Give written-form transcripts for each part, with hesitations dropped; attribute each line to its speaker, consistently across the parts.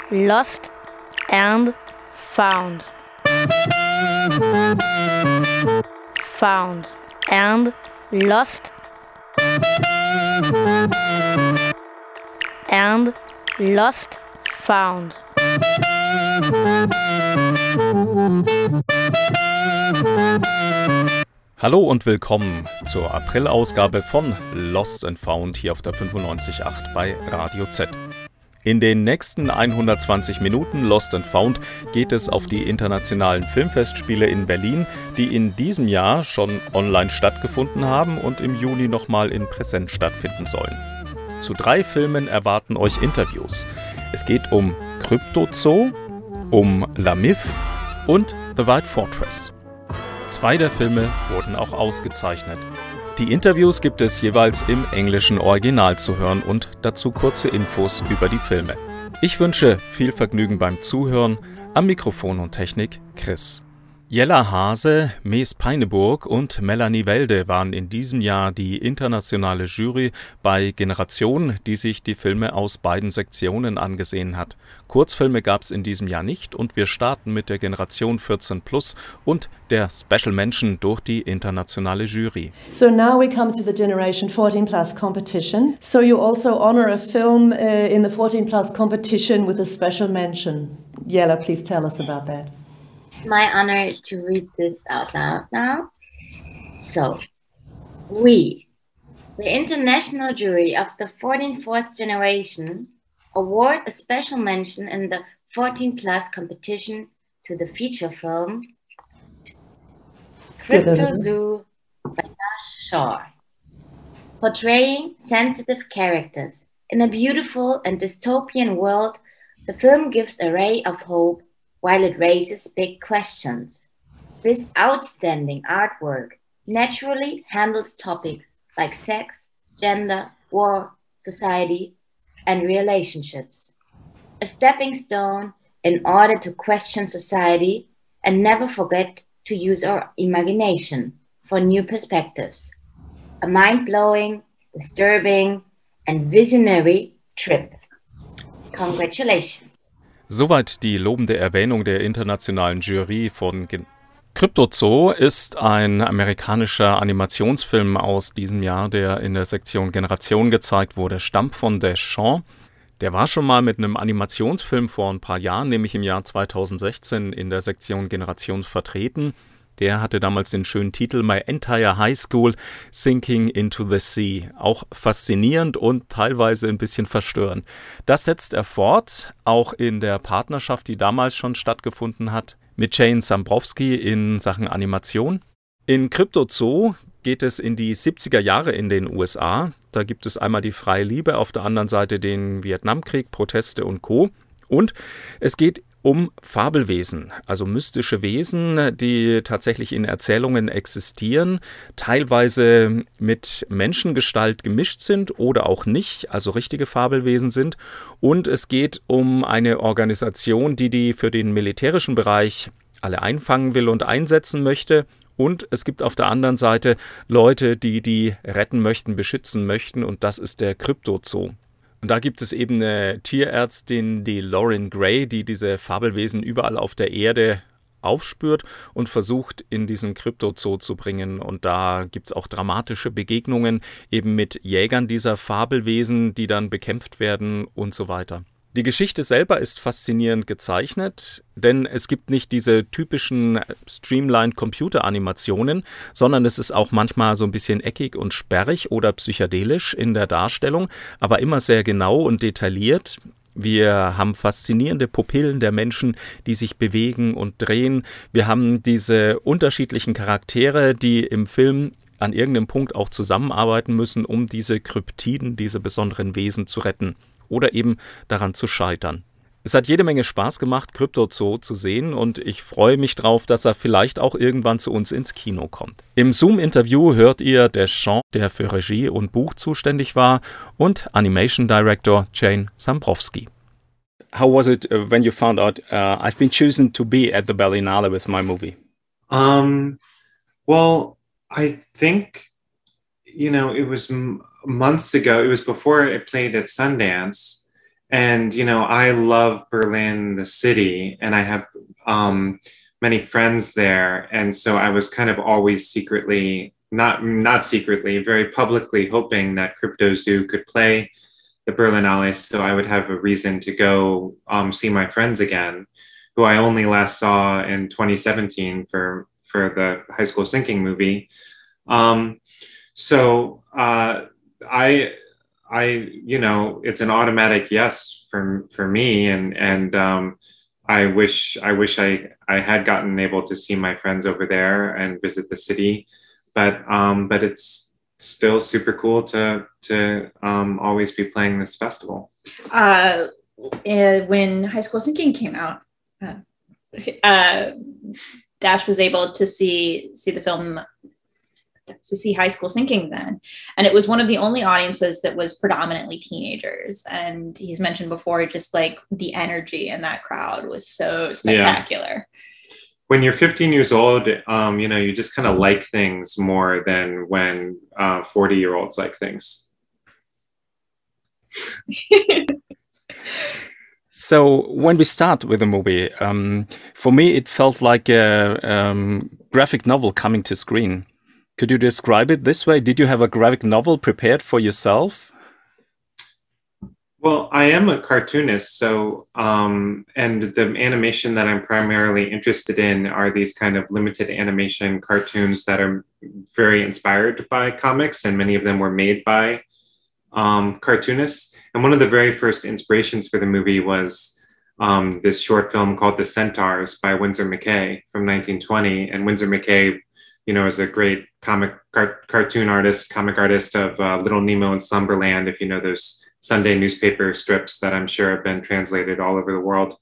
Speaker 1: Lost and Found. Found and lost and lost found.
Speaker 2: Hallo und willkommen zur April-Ausgabe von Lost and Found hier auf der 95.8 bei Radio Z. In den nächsten 120 Minuten Lost and Found geht es auf die internationalen Filmfestspiele in Berlin, die in diesem Jahr schon online stattgefunden haben und im Juni nochmal in Präsenz stattfinden sollen. Zu 3 Filmen erwarten euch Interviews. Es geht um Crypto-Zoo, um La Mif und The White Fortress. 2 der Filme wurden auch ausgezeichnet. Die Interviews gibt es jeweils im englischen Original zu hören und dazu kurze Infos über die Filme. Ich wünsche viel Vergnügen beim Zuhören. Am Mikrofon und Technik Chris. Jella Hase, Mees Peineburg und Melanie Welde waren in diesem Jahr die internationale Jury bei Generation, die sich die Filme aus beiden Sektionen angesehen hat. Kurzfilme gab es in diesem Jahr nicht und wir starten mit der Generation 14+ und der Special Mention durch die internationale Jury.
Speaker 3: So now we come to the Generation 14+ competition. So you also honor a film in the 14+ competition with a special mention. Jella, please tell us about that.
Speaker 4: My honor to read this out loud now. So, we, the international jury of the 14th generation, award a special mention in the 14+ competition to the feature film Crypto Zoo by Josh Shaw. Portraying sensitive characters in a beautiful and dystopian world, the film gives a ray of hope while it raises big questions. This outstanding artwork naturally handles topics like sex, gender, war, society, and relationships. A stepping stone in order to question society and never forget to use our imagination for new perspectives. A mind-blowing, disturbing, and visionary trip. Congratulations.
Speaker 2: Soweit die lobende Erwähnung der internationalen Jury von Crypto Zoo ist ein amerikanischer Animationsfilm aus diesem Jahr, der in der Sektion Generation gezeigt wurde, stammt von Deschamps. Der war schon mal mit einem Animationsfilm vor ein paar Jahren, nämlich im Jahr 2016 in der Sektion Generation vertreten. Der hatte damals den schönen Titel My Entire High School Sinking into the Sea. Auch faszinierend und teilweise ein bisschen verstörend. Das setzt er fort, auch in der Partnerschaft, die damals schon stattgefunden hat, mit Jane Zambrowski in Sachen Animation. In Crypto Zoo geht es in die 70er Jahre in den USA. Da gibt es einmal die freie Liebe, auf der anderen Seite den Vietnamkrieg, Proteste und Co. Und es geht um Fabelwesen, also mystische Wesen, die tatsächlich in Erzählungen existieren, teilweise mit Menschengestalt gemischt sind oder auch nicht, also richtige Fabelwesen sind. Und es geht um eine Organisation, die für den militärischen Bereich alle einfangen will und einsetzen möchte. Und es gibt auf der anderen Seite Leute, die retten möchten, beschützen möchten, und das ist der Crypto Zoo. Und da gibt es eben eine Tierärztin, die Lauren Gray, die diese Fabelwesen überall auf der Erde aufspürt und versucht, in diesen Crypto-Zoo zu bringen. Und da gibt es auch dramatische Begegnungen eben mit Jägern dieser Fabelwesen, die dann bekämpft werden und so weiter. Die Geschichte selber ist faszinierend gezeichnet, denn es gibt nicht diese typischen Streamlined-Computer-Animationen, sondern es ist auch manchmal so ein bisschen eckig und sperrig oder psychedelisch in der Darstellung, aber immer sehr genau und detailliert. Wir haben faszinierende Pupillen der Menschen, die sich bewegen und drehen. Wir haben diese unterschiedlichen Charaktere, die im Film an irgendeinem Punkt auch zusammenarbeiten müssen, um diese Kryptiden, diese besonderen Wesen zu retten. Oder eben daran zu scheitern. Es hat jede Menge Spaß gemacht, Crypto Zoo zu sehen, und ich freue mich drauf, dass er vielleicht auch irgendwann zu uns ins Kino kommt. Im Zoom-Interview hört ihr Deschamps, der für Regie und Buch zuständig war, und Animation Director Jane Zambrowski. How was it when you found out I've been chosen to be at the Berlinale with my movie?
Speaker 5: Well, I think, it was months ago. It was before it played at Sundance, And, I love Berlin, the city, and I have many friends there. And so I was kind of always secretly, not secretly, very publicly hoping that Crypto Zoo could play the Berlinale so I would have a reason to go see my friends again, who I only last saw in 2017 for the High School Sinking movie. So it's an automatic yes for me, and I wish I had gotten able to see my friends over there and visit the city, but it's still super cool to always be playing this festival.
Speaker 6: When High School Sinking came out, Dash was able to see the film, to see High School Sinking then. And it was one of the only audiences that was predominantly teenagers. And he's mentioned before, just like the energy in that crowd was so spectacular. Yeah.
Speaker 5: When you're 15 years old, you just kind of like things more than when 40-year-olds like things.
Speaker 2: So when we start with the movie, for me, it felt like a graphic novel coming to screen. Could you describe it this way? Did you have a graphic novel prepared for yourself?
Speaker 5: Well, I am a cartoonist, so and the animation that I'm primarily interested in are these kind of limited animation cartoons that are very inspired by comics, and many of them were made by cartoonists. And one of the very first inspirations for the movie was this short film called The Centaurs by Winsor McCay from 1920. And Winsor McCay, is a great comic artist of Little Nemo and Slumberland, if you know those Sunday newspaper strips that I'm sure have been translated all over the world.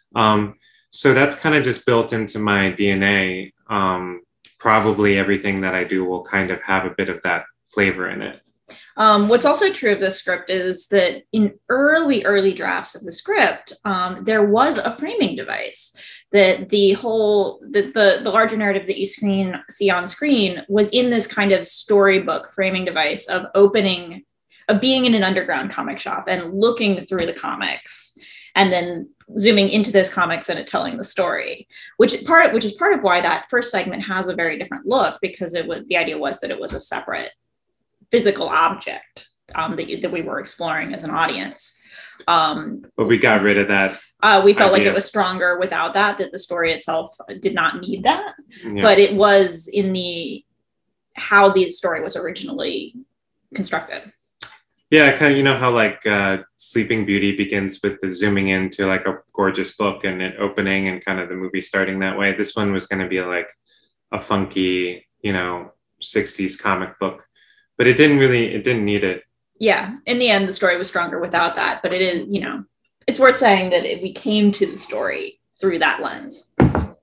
Speaker 5: So that's kind of just built into my DNA. Probably everything that I do will kind of have a bit of that flavor in it.
Speaker 6: What's also true of this script is that in early drafts of the script, there was a framing device that the larger narrative that you see on screen was in this kind of storybook framing device of being in an underground comic shop and looking through the comics and then zooming into those comics and telling the story, which is part of why that first segment has a very different look, because the idea was that it was a separate physical object that we were exploring as an audience.
Speaker 5: But we got rid of that.
Speaker 6: We felt like it was stronger without that the story itself did not need that. Yeah. But it was in how the story was originally constructed.
Speaker 5: Yeah, kind of, how like Sleeping Beauty begins with the zooming into like a gorgeous book and it opening and kind of the movie starting that way. This one was going to be like a funky, 60s comic book. But it didn't need it. Yeah.
Speaker 6: In the end, the story was stronger without that. But it is, it's worth saying that we came to the story through that lens.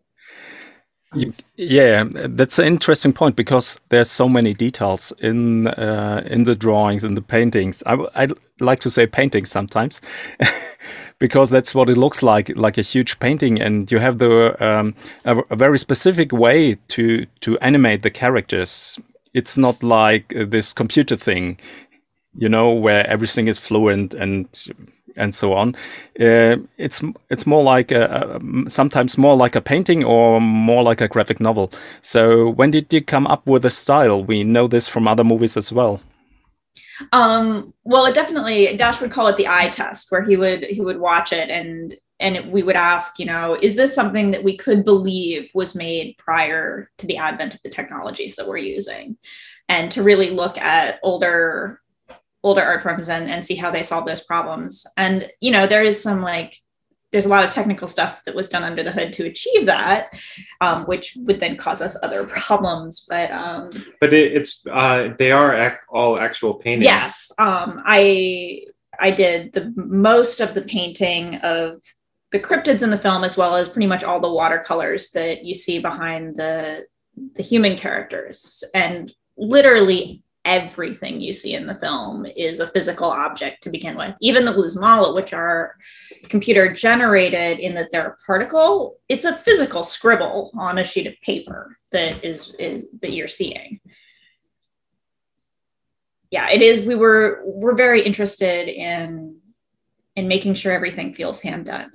Speaker 2: Yeah, that's an interesting point, because there's so many details in the drawings and the paintings. I like to say paintings sometimes, because that's what it looks like a huge painting, and you have a very specific way to animate the characters. It's not like this computer thing, where everything is fluent and so on. It's more like sometimes more like a painting or more like a graphic novel. So when did you come up with a style? We know this from other movies as well.
Speaker 6: Well, it definitely, Dash would call it the eye test, where he would watch it and we would ask, is this something that we could believe was made prior to the advent of the technologies that we're using? And to really look at older art forms and see how they solve those problems. And, there's a lot of technical stuff that was done under the hood to achieve that, which would then cause us other problems. But
Speaker 5: they are all actual paintings.
Speaker 6: Yes. I did most of the painting of the cryptids in the film, as well as pretty much all the watercolors that you see behind the human characters. And literally everything you see in the film is a physical object to begin with. Even the Guzmala, which are computer generated in that they're a particle, it's a physical scribble on a sheet of paper that you're seeing. Yeah, it is. We're very interested in and making sure everything feels hand done.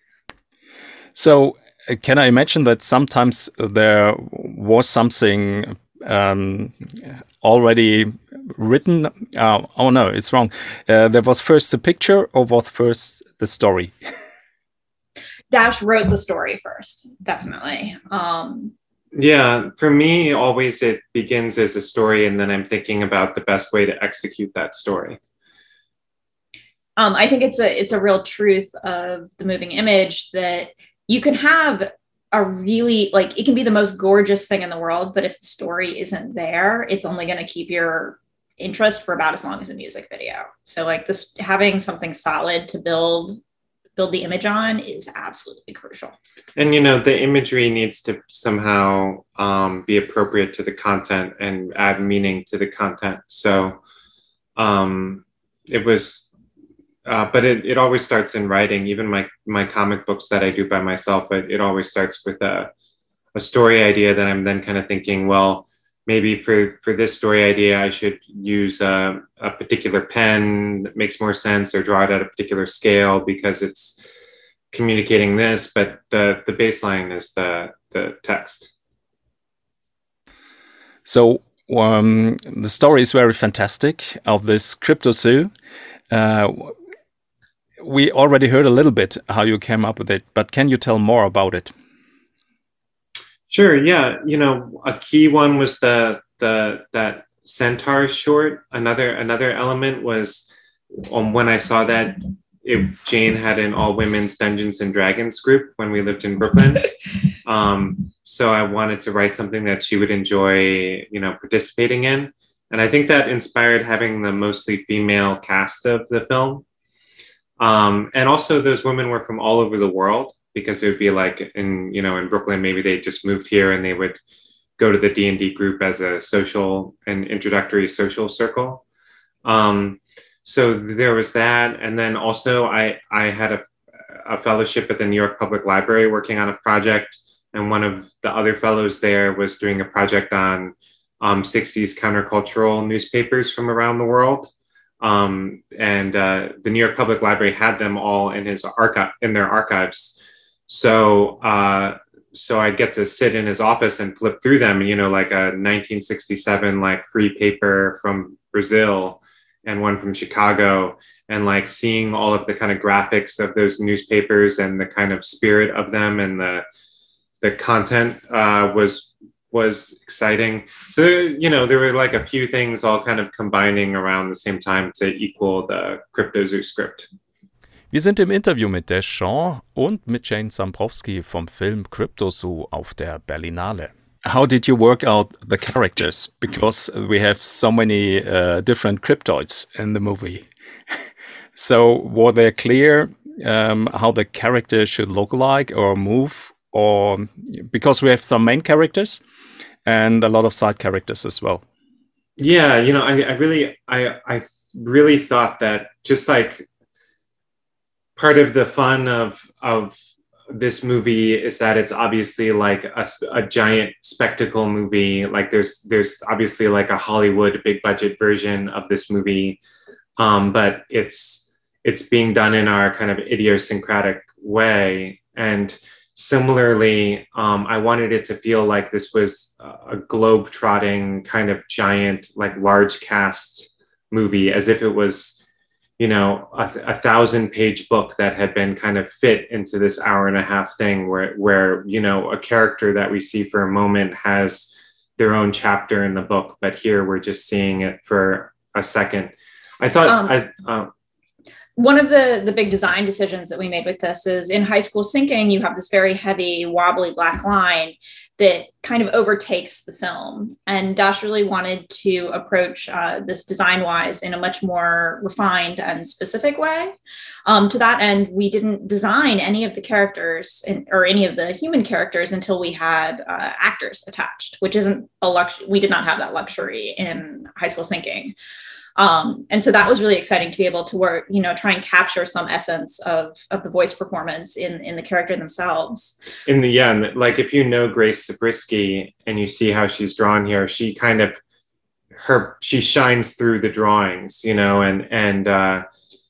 Speaker 2: So can I imagine that sometimes there was something already written? Oh no, it's wrong. There was first the picture, or was first the story?
Speaker 6: Dash wrote the story first, definitely.
Speaker 5: Yeah, for me, always it begins as a story, and then I'm thinking about the best way to execute that story.
Speaker 6: I think it's a real truth of the moving image that you can have a really, like, it can be the most gorgeous thing in the world, but if the story isn't there, it's only going to keep your interest for about as long as a music video. So like this, having something solid to build the image on is absolutely crucial.
Speaker 5: And, the imagery needs to somehow be appropriate to the content and add meaning to the content. So it was, but it always starts in writing. Even my comic books that I do by myself, it always starts with a story idea that I'm then kind of thinking, well, maybe for this story idea, I should use a particular pen that makes more sense, or draw it at a particular scale because it's communicating this, but the baseline is the text.
Speaker 2: So the story is very fantastic of this Crypto Zoo. We already heard a little bit how you came up with it, but can you tell more about it?
Speaker 5: Sure. Yeah. A key one was that centaur short. Another element was when I saw that Jane had an all women's Dungeons and Dragons group when we lived in Brooklyn. So I wanted to write something that she would enjoy, participating in. And I think that inspired having the mostly female cast of the film. And also those women were from all over the world, because it would be like in Brooklyn, maybe they just moved here and they would go to the D&D group as a social and introductory social circle. So there was that. And then also I had a fellowship at the New York Public Library working on a project. And one of the other fellows there was doing a project on 60s countercultural newspapers from around the world. And the New York Public Library had them all in their archives. So I get to sit in his office and flip through them, like a 1967 like free paper from Brazil and one from Chicago, and like seeing all of the kind of graphics of those newspapers and the kind of spirit of them, and the content was exciting. So there were like a few things all kind of combining around the same time to equal the Crypto Zoo script.
Speaker 2: Wir sind im Interview mit Dash Shaw und mit Jane Zambrowski vom Film Crypto Zoo auf der Berlinale. How did you work out the characters? Because we have so many different cryptoids in the movie. So were they clear how the character should look like or move? Or because we have some main characters and a lot of side characters as well.
Speaker 5: Yeah, I really thought that just like part of the fun of this movie is that it's obviously like a giant spectacle movie. Like there's obviously like a Hollywood big budget version of this movie, but it's being done in our kind of idiosyncratic way. And similarly, I wanted it to feel like this was a globe-trotting kind of giant, like large cast movie, as if it was, a 1,000-page book that had been kind of fit into this hour-and-a-half thing where a character that we see for a moment has their own chapter in the book, but here we're just seeing it for a second. I thought
Speaker 6: one of the big design decisions that we made with this is in High School Sinking, you have this very heavy, wobbly black line that kind of overtakes the film. And Dash really wanted to approach this design-wise in a much more refined and specific way. To that end, we didn't design any of the characters or any of the human characters until we had actors attached, which isn't a luxury. We did not have that luxury in High School Sinking. And so that was really exciting to be able to work, try and capture some essence of the voice performance in the character themselves.
Speaker 5: Like if Grace Zabriskie and you see how she's drawn here, she kind of she shines through the drawings, and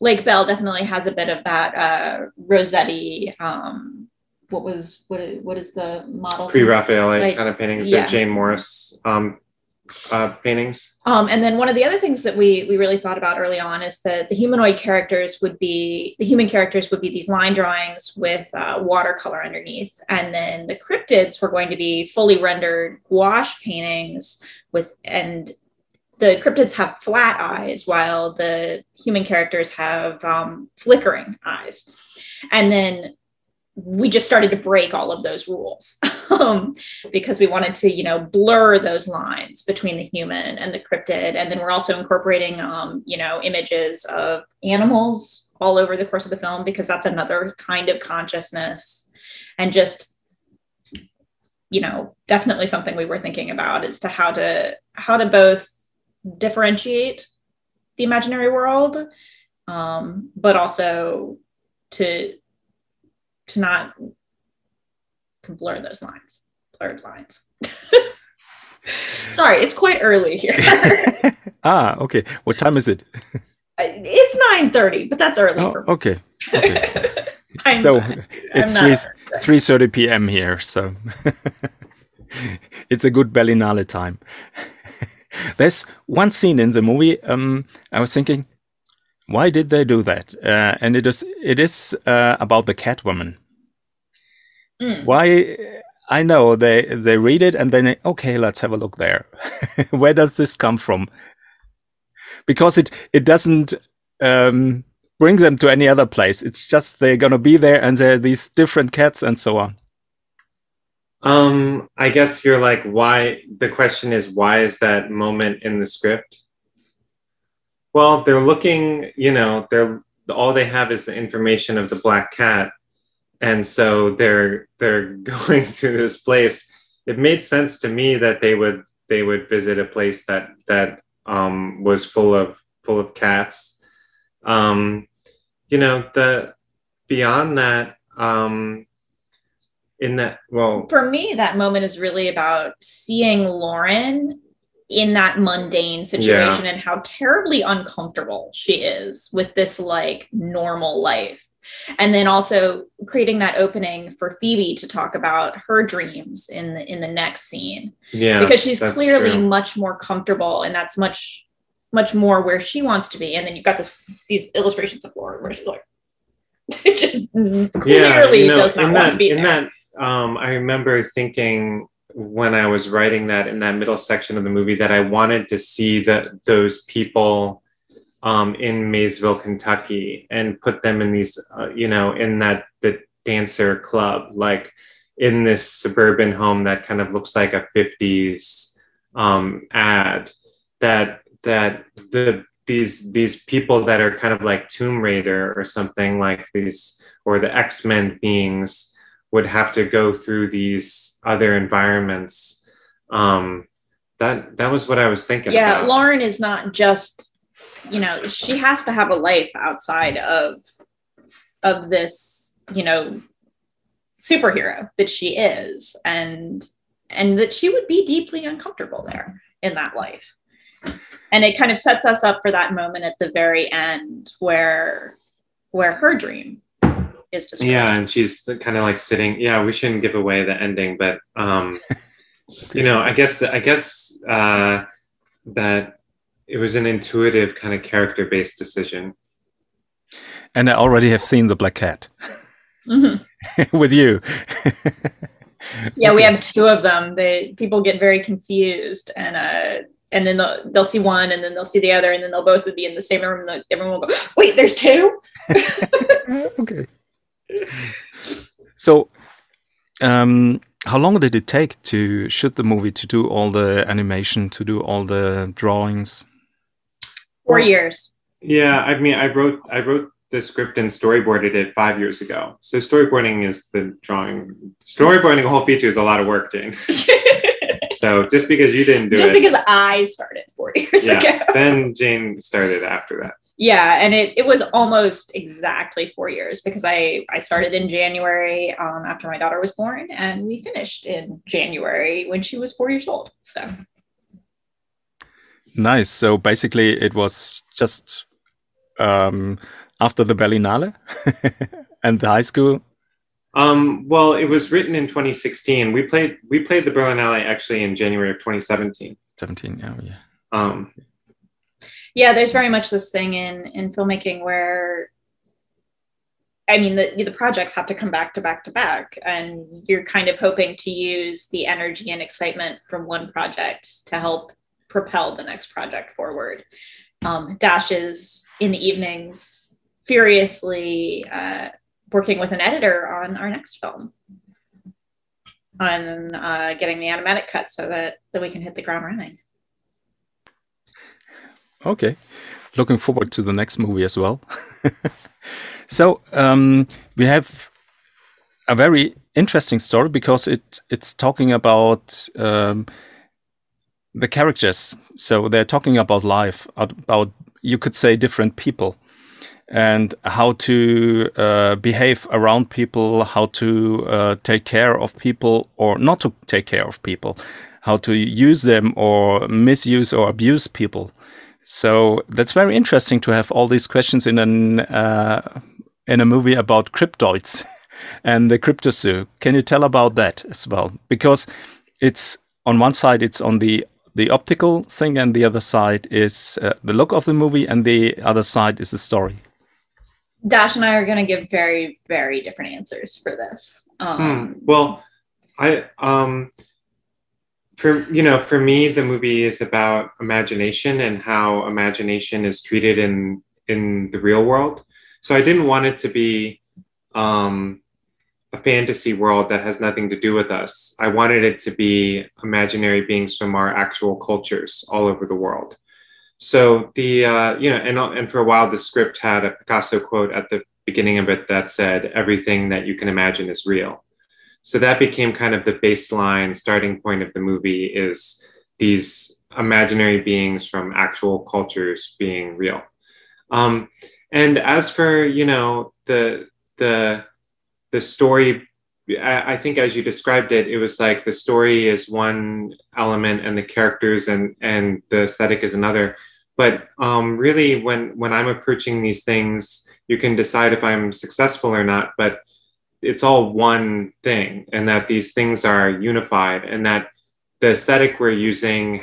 Speaker 6: Lake Bell definitely has a bit of that Rossetti. What is the model?
Speaker 5: Pre-Raphaelite kind of painting, the Jane Morris paintings.
Speaker 6: And then one of the other things that we really thought about early on is that the human characters would be these line drawings with watercolor underneath, and then the cryptids were going to be fully rendered gouache paintings and the cryptids have flat eyes while the human characters have flickering eyes. And then we just started to break all of those rules because we wanted to, blur those lines between the human and the cryptid. And then we're also incorporating, images of animals all over the course of the film, because that's another kind of consciousness. And just, definitely something we were thinking about as to how to both differentiate the imaginary world, but also to blur those blurred lines. Sorry, it's quite early here.
Speaker 2: Okay. What time is it?
Speaker 6: It's 9:30, but that's early.
Speaker 2: Okay. So it's 3:30 p.m. here, so it's a good Berlinale time. There's one scene in the movie. I was thinking, why did they do that? And it is about the Catwoman. Why? I know they read it and then okay, let's have a look there. Where does this come from? Because it doesn't bring them to any other place. It's just they're gonna be there and there are these different cats and so on.
Speaker 5: I guess you're like, why? The question is, why is that moment in the script? Well, they're looking, all they have is the information of the black cat. And so they're going to this place. It made sense to me that they would visit a place that was full of cats. Beyond that,
Speaker 6: for me, that moment is really about seeing Lauren in that mundane situation and how terribly uncomfortable she is with this normal life. And then also creating that opening for Phoebe to talk about her dreams in the next scene. Yeah, because she's clearly much more comfortable, and that's much, much more where she wants to be. And then you've got these illustrations of Lauren where she's it just clearly does not want to be there.
Speaker 5: I remember thinking when I was writing that in that middle section of the movie that I wanted to see those people in Maysville, Kentucky, and put them in these, in the dancer club, like in this suburban home that kind of looks like a 50s ad, these people that are kind of like Tomb Raider or something like these, or the X-Men beings, would have to go through these other environments. That was what I was thinking about.
Speaker 6: Yeah, Lauren is not just, she has to have a life outside of this, superhero that she is, and that she would be deeply uncomfortable there in that life. And it kind of sets us up for that moment at the very end where her dream is described.
Speaker 5: Yeah, and she's kind of sitting. Yeah, we shouldn't give away the ending, but I guess that it was an intuitive kind of character-based decision.
Speaker 2: And I already have seen the Black Cat with you.
Speaker 6: Yeah, we have two of them. People get very confused, and then they'll see one, and then they'll see the other, and then they'll both be in the same room. And everyone will go, "Wait, there's two?"
Speaker 2: Okay. So, how long did it take to shoot the movie, to do all the animation, to do all the drawings?
Speaker 6: 4 years.
Speaker 5: Yeah, I mean, I wrote the script and storyboarded it 5 years ago. So storyboarding is the drawing. Storyboarding a whole feature is a lot of work, Jane. So just because you didn't do it.
Speaker 6: Just because I started 4 years ago.
Speaker 5: Then Jane started after that.
Speaker 6: Yeah, and it was almost exactly 4 years, because I started in January after my daughter was born, and we finished in January when she was 4 years old. So nice.
Speaker 2: So basically, it was just after the Berlinale and the high school?
Speaker 5: Well, it was written in 2016. We played the Berlinale actually in January of 2017.
Speaker 2: 17, oh yeah.
Speaker 6: Yeah, there's very much this thing in filmmaking where, I mean, the projects have to come back to back to back, and you're kind of hoping to use the energy and excitement from one project to help propel the next project forward. Dash is in the evenings furiously working with an editor on our next film, on getting the animatic cut so that we can hit the ground running.
Speaker 2: Okay, looking forward to the next movie as well. So we have a very interesting story because it's talking about the characters. So they're talking about life, about, you could say, different people, and how to behave around people, how to take care of people or not to take care of people, how to use them or misuse or abuse people. So that's very interesting to have all these questions in a movie about cryptoids and the cryptozoo. Can you tell about that as well? Because it's on one side, it's on the optical thing, and the other side is the look of the movie, and the other side is the story.
Speaker 6: Dash and I are going to give very, very different answers for this.
Speaker 5: Well, for me, the movie is about imagination and how imagination is treated in the real world. So I didn't want it to be a fantasy world that has nothing to do with us. I wanted it to be imaginary beings from our actual cultures all over the world. So and for a while, the script had a Picasso quote at the beginning of it that said, "Everything that you can imagine is real." So that became kind of the baseline starting point of the movie, is these imaginary beings from actual cultures being real. And as for, the story, I think as you described it, it was like the story is one element and the characters and the aesthetic is another. But really, when I'm approaching these things, you can decide if I'm successful or not, but it's all one thing, and that these things are unified, and that the aesthetic we're using,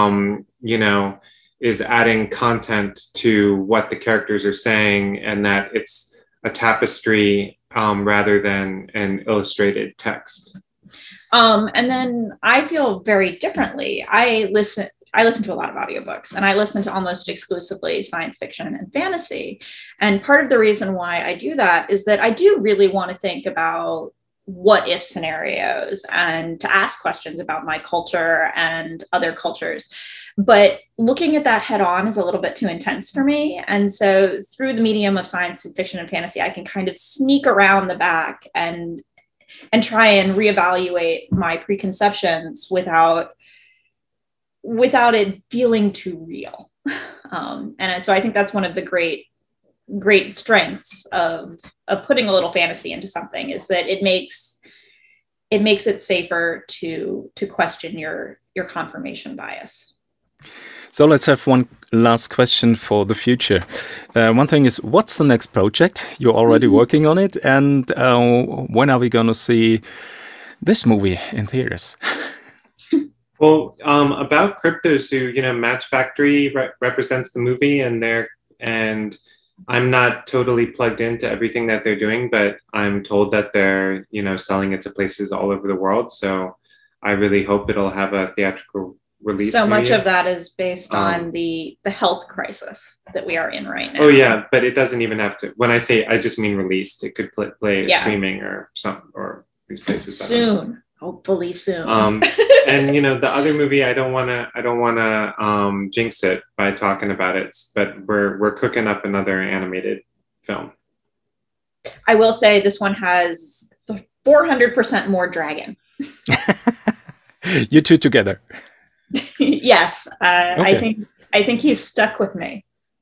Speaker 5: is adding content to what the characters are saying, and that it's a tapestry rather than an illustrated text.
Speaker 6: And then I feel very differently. I listen to a lot of audiobooks, and I listen to almost exclusively science fiction and fantasy. And part of the reason why I do that is that I do really want to think about what if scenarios and to ask questions about my culture and other cultures. But looking at that head on is a little bit too intense for me. And so through the medium of science fiction and fantasy, I can kind of sneak around the back and try and reevaluate my preconceptions without it feeling too real. And so I think that's one of the great strengths of putting a little fantasy into something, is that it makes it safer to question your confirmation bias.
Speaker 2: So let's have one last question for the future. One thing is, what's the next project? You're already working on it, and when are we going to see this movie in theaters?
Speaker 5: Well, about Cryptozoo, Match Factory represents the movie, and I'm not totally plugged into everything that they're doing, but I'm told that they're, selling it to places all over the world. So I really hope it'll have a theatrical release.
Speaker 6: So much of that is based on the health crisis that we are in right now.
Speaker 5: Oh yeah, but it doesn't even have to. When I say, I just mean released. It could play streaming or these places
Speaker 6: soon. Hopefully soon.
Speaker 5: And the other movie, I don't want to jinx it by talking about it, but we're cooking up another animated film.
Speaker 6: I will say this one has 400% more dragon.
Speaker 2: You two together.
Speaker 6: Yes,
Speaker 2: okay.
Speaker 6: I think he's stuck with me.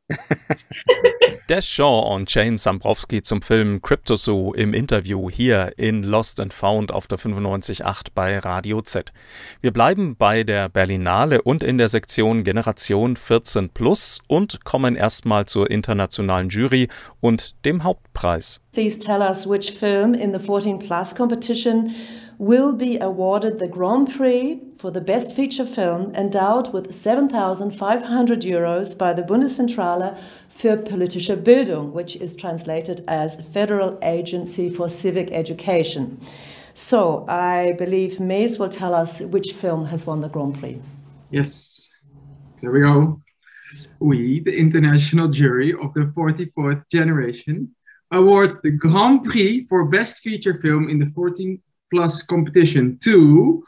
Speaker 2: Des Shaw und Jane Sambrowski zum Film Cryptozoo im Interview hier in Lost and Found auf der 95.8 bei Radio Z. Wir bleiben bei der Berlinale und in der Sektion Generation 14+ und kommen erstmal zur internationalen Jury und dem Hauptpreis.
Speaker 3: Please tell us which film in the 14+ competition will be awarded the Grand Prix for the Best Feature Film, endowed with 7,500 euros by the Bundeszentrale für politische Bildung, which is translated as Federal Agency for Civic Education. So I believe Mace will tell us which film has won the Grand Prix.
Speaker 7: Yes, there we go. We, the international jury of the 44th generation, award the Grand Prix for Best Feature Film in the 14+ competition to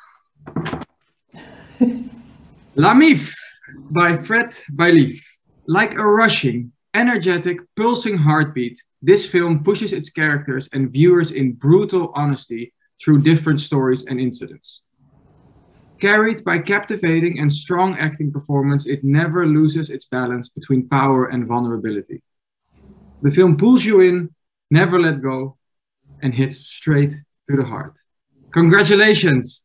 Speaker 7: La Mif by Fred Bailiff. Like a rushing, energetic, pulsing heartbeat, this film pushes its characters and viewers in brutal honesty through different stories and incidents. Carried by captivating and strong acting performance, it never loses its balance between power and vulnerability. The film pulls you in, never let go, and hits straight to the heart. Congratulations!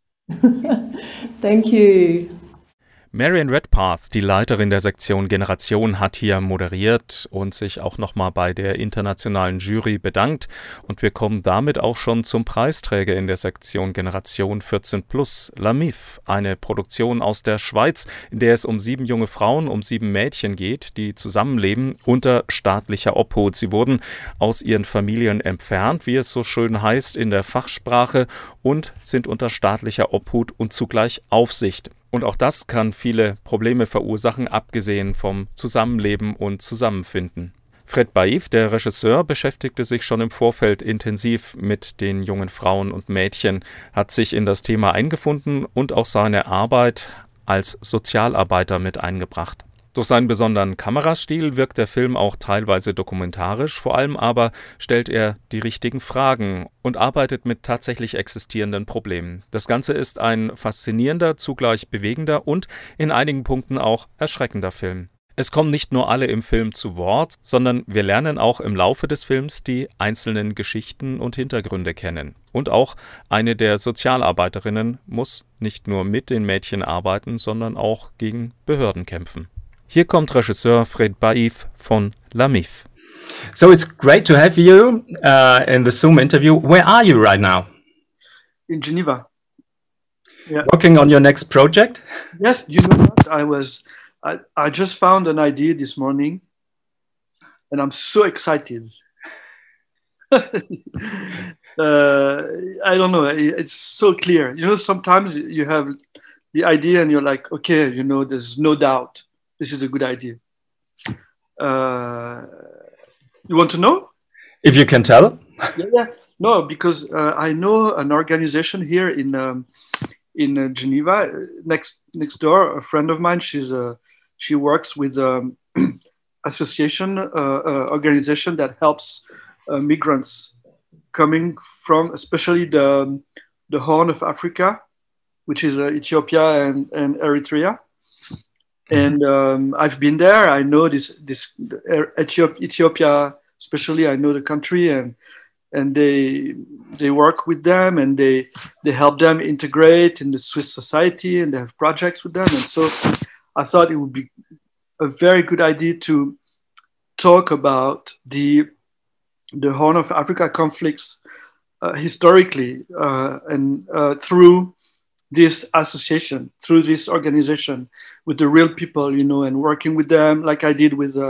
Speaker 3: Thank you.
Speaker 2: Marion Redpath, die Leiterin der Sektion Generation, hat hier moderiert und sich auch nochmal bei der internationalen Jury bedankt. Und wir kommen damit auch schon zum Preisträger in der Sektion Generation 14+, La Mif, eine Produktion aus der Schweiz, in der es um 7 junge Frauen, um 7 Mädchen geht, die zusammenleben unter staatlicher Obhut. Sie wurden aus ihren Familien entfernt, wie es so schön heißt in der Fachsprache, und sind unter staatlicher Obhut und zugleich Aufsicht. Und auch das kann viele Probleme verursachen, abgesehen vom Zusammenleben und Zusammenfinden. Fred Bailiff, der Regisseur, beschäftigte sich schon im Vorfeld intensiv mit den jungen Frauen und Mädchen, hat sich in das Thema eingefunden und auch seine Arbeit als Sozialarbeiter mit eingebracht. Durch seinen besonderen Kamerastil wirkt der Film auch teilweise dokumentarisch, vor allem aber stellt er die richtigen Fragen und arbeitet mit tatsächlich existierenden Problemen. Das Ganze ist ein faszinierender, zugleich bewegender und in einigen Punkten auch erschreckender Film. Es kommen nicht nur alle im Film zu Wort, sondern wir lernen auch im Laufe des Films die einzelnen Geschichten und Hintergründe kennen. Und auch eine der Sozialarbeiterinnen muss nicht nur mit den Mädchen arbeiten, sondern auch gegen Behörden kämpfen. Hier kommt Regisseur Fred Bailiff von La Mif.
Speaker 8: So it's great to have you in the Zoom interview. Where are you right now?
Speaker 9: In Geneva. Yeah.
Speaker 8: Working on your next project?
Speaker 9: Yes, you know what? I just found an idea this morning and I'm so excited. I don't know, it's so clear. You know, sometimes you have the idea and you're like, okay, you know, there's no doubt. This is a good idea. You want to know?
Speaker 8: If you can tell.
Speaker 9: Yeah. No, because I know an organization here in Geneva, next door. A friend of mine, she works with association organization that helps migrants coming from, especially the Horn of Africa, which is Ethiopia and Eritrea. And I've been there. I know this Ethiopia, especially. I know the country, and they work with them, and they help them integrate in the Swiss society, and they have projects with them. And so I thought it would be a very good idea to talk about the Horn of Africa conflicts historically and through this association, through this organization, with the real people, you know, and working with them like I did with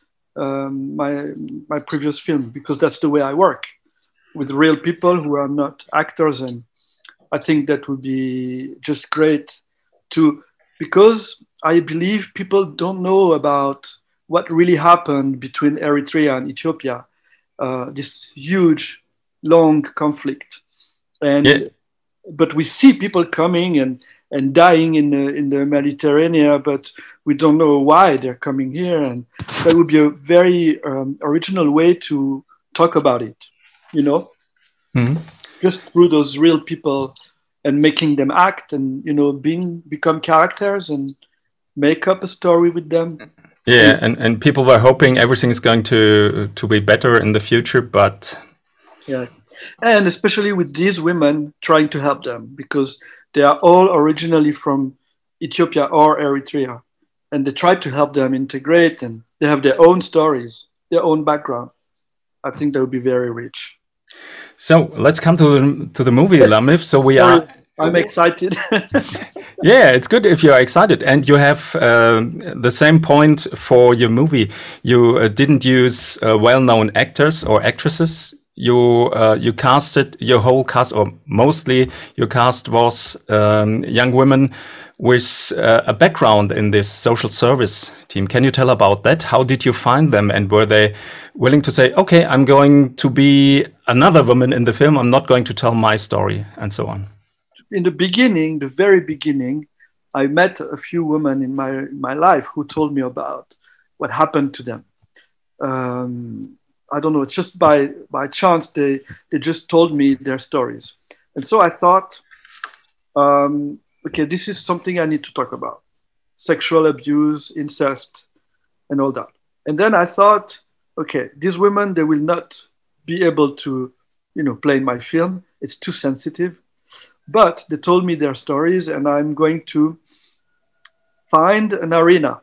Speaker 9: my previous film, because that's the way I work, with real people who are not actors. And I think that would be just great because I believe people don't know about what really happened between Eritrea and Ethiopia, this huge, long conflict. And
Speaker 8: yeah.
Speaker 9: But we see people coming and dying in the Mediterranean, but we don't know why they're coming here. And that would be a very original way to talk about it, you know, just through those real people and making them act and, you know, become characters and make up a story with them.
Speaker 8: Yeah, and people were hoping everything is going to be better in the future, but
Speaker 9: yeah, and especially with these women trying to help them because they are all originally from Ethiopia or Eritrea, and they try to help them integrate, and they have their own stories, their own background. I think that would be very rich.
Speaker 8: So let's come to the movie, Lamif. So we are.
Speaker 9: I'm excited.
Speaker 8: Yeah, it's good if you're excited, and you have the same point for your movie. You didn't use well-known actors or actresses. You casted your whole cast, or mostly your cast was young women with a background in this social service team. Can you tell about that? How did you find them, and were they willing to say, "Okay, I'm going to be another woman in the film. I'm not going to tell my story," and so on?
Speaker 9: In the beginning, the very beginning, I met a few women in my life who told me about what happened to them. I don't know, it's just by chance they just told me their stories. And so I thought, okay, this is something I need to talk about. Sexual abuse, incest, and all that. And then I thought, okay, these women, they will not be able to, play in my film. It's too sensitive. But they told me their stories, and I'm going to find an arena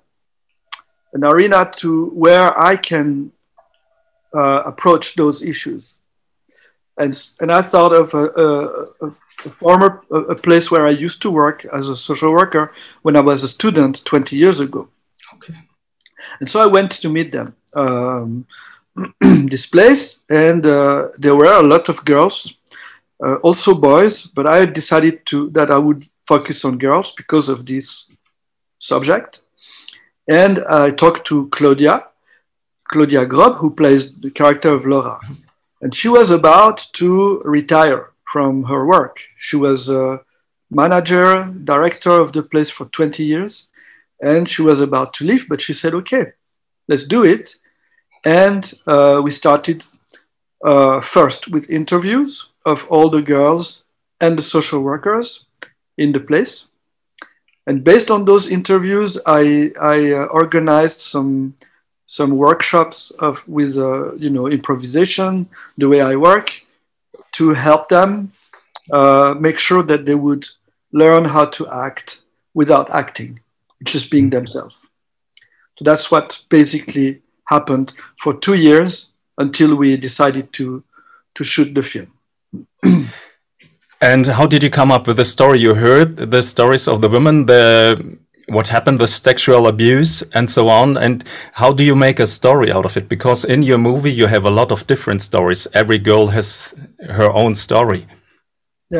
Speaker 9: to where I can approach those issues. And I thought of a place where I used to work as a social worker when I was a student 20 years ago.
Speaker 8: Okay.
Speaker 9: And so I went to meet them, this place, and there were a lot of girls. Also boys, but I decided that I would focus on girls because of this subject. And I talked to Claudia Grob, who plays the character of Laura. And she was about to retire from her work. She was a manager, director of the place for 20 years, and she was about to leave, but she said, okay, let's do it. And we started first with interviews of all the girls and the social workers in the place. And based on those interviews, I organized some workshops with improvisation, the way I work, to help them make sure that they would learn how to act without acting, just being themselves. So that's what basically happened for 2 years until we decided to shoot the film.
Speaker 8: And how did you come up with the story? You heard the stories of the women, what happened, the sexual abuse and so on. And how do you make a story out of it? Because in your movie, you have a lot of different stories. Every girl has her own story.
Speaker 9: Yeah.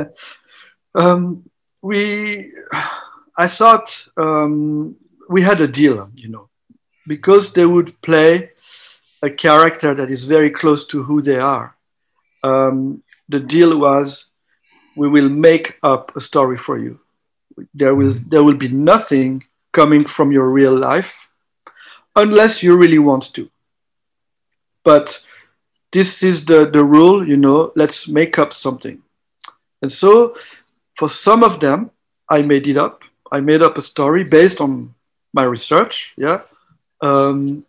Speaker 9: I thought we had a deal, because they would play a character that is very close to who they are. The deal was, we will make up a story for you. There will be nothing coming from your real life unless you really want to. But this is the rule, let's make up something. And so for some of them, I made it up. I made up a story based on my research, yeah. And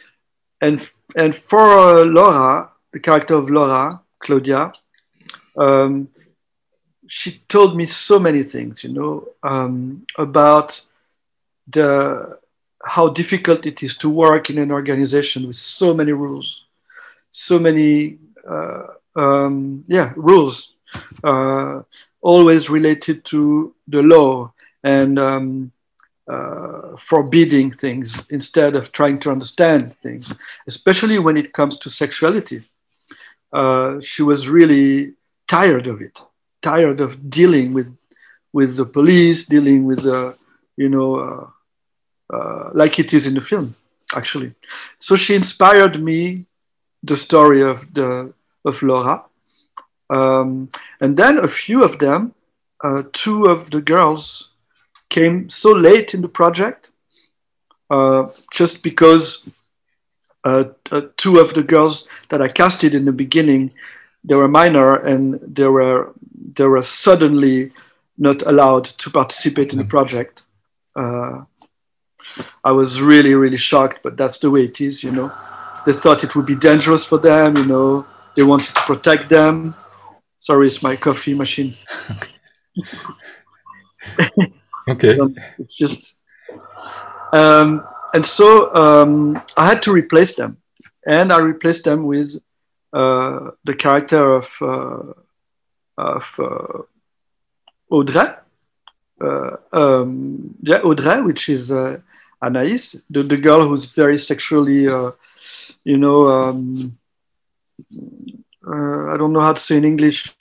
Speaker 9: for Laura, the character of Laura, Claudia, she told me so many things, about how difficult it is to work in an organization with so many rules, so many rules, always related to the law and forbidding things instead of trying to understand things, especially when it comes to sexuality. She was really tired of it, tired of dealing with the police, dealing with the, like it is in the film, actually. So she inspired me, the story of Laura. And then a few of them, 2 of the girls came so late in the project, just because 2 of the girls that I casted in the beginning, they were minor and they were suddenly not allowed to participate in the project. I was really, really shocked, but that's the way it is, you know. They thought it would be dangerous for them, you know. They wanted to protect them. Sorry, it's my coffee machine.
Speaker 8: Okay.
Speaker 9: It's just, and so I had to replace them, and I replaced them with the character of Audrey. Audrey, which is Anaïs, the girl who's very sexually, you know, I don't know how to say in English.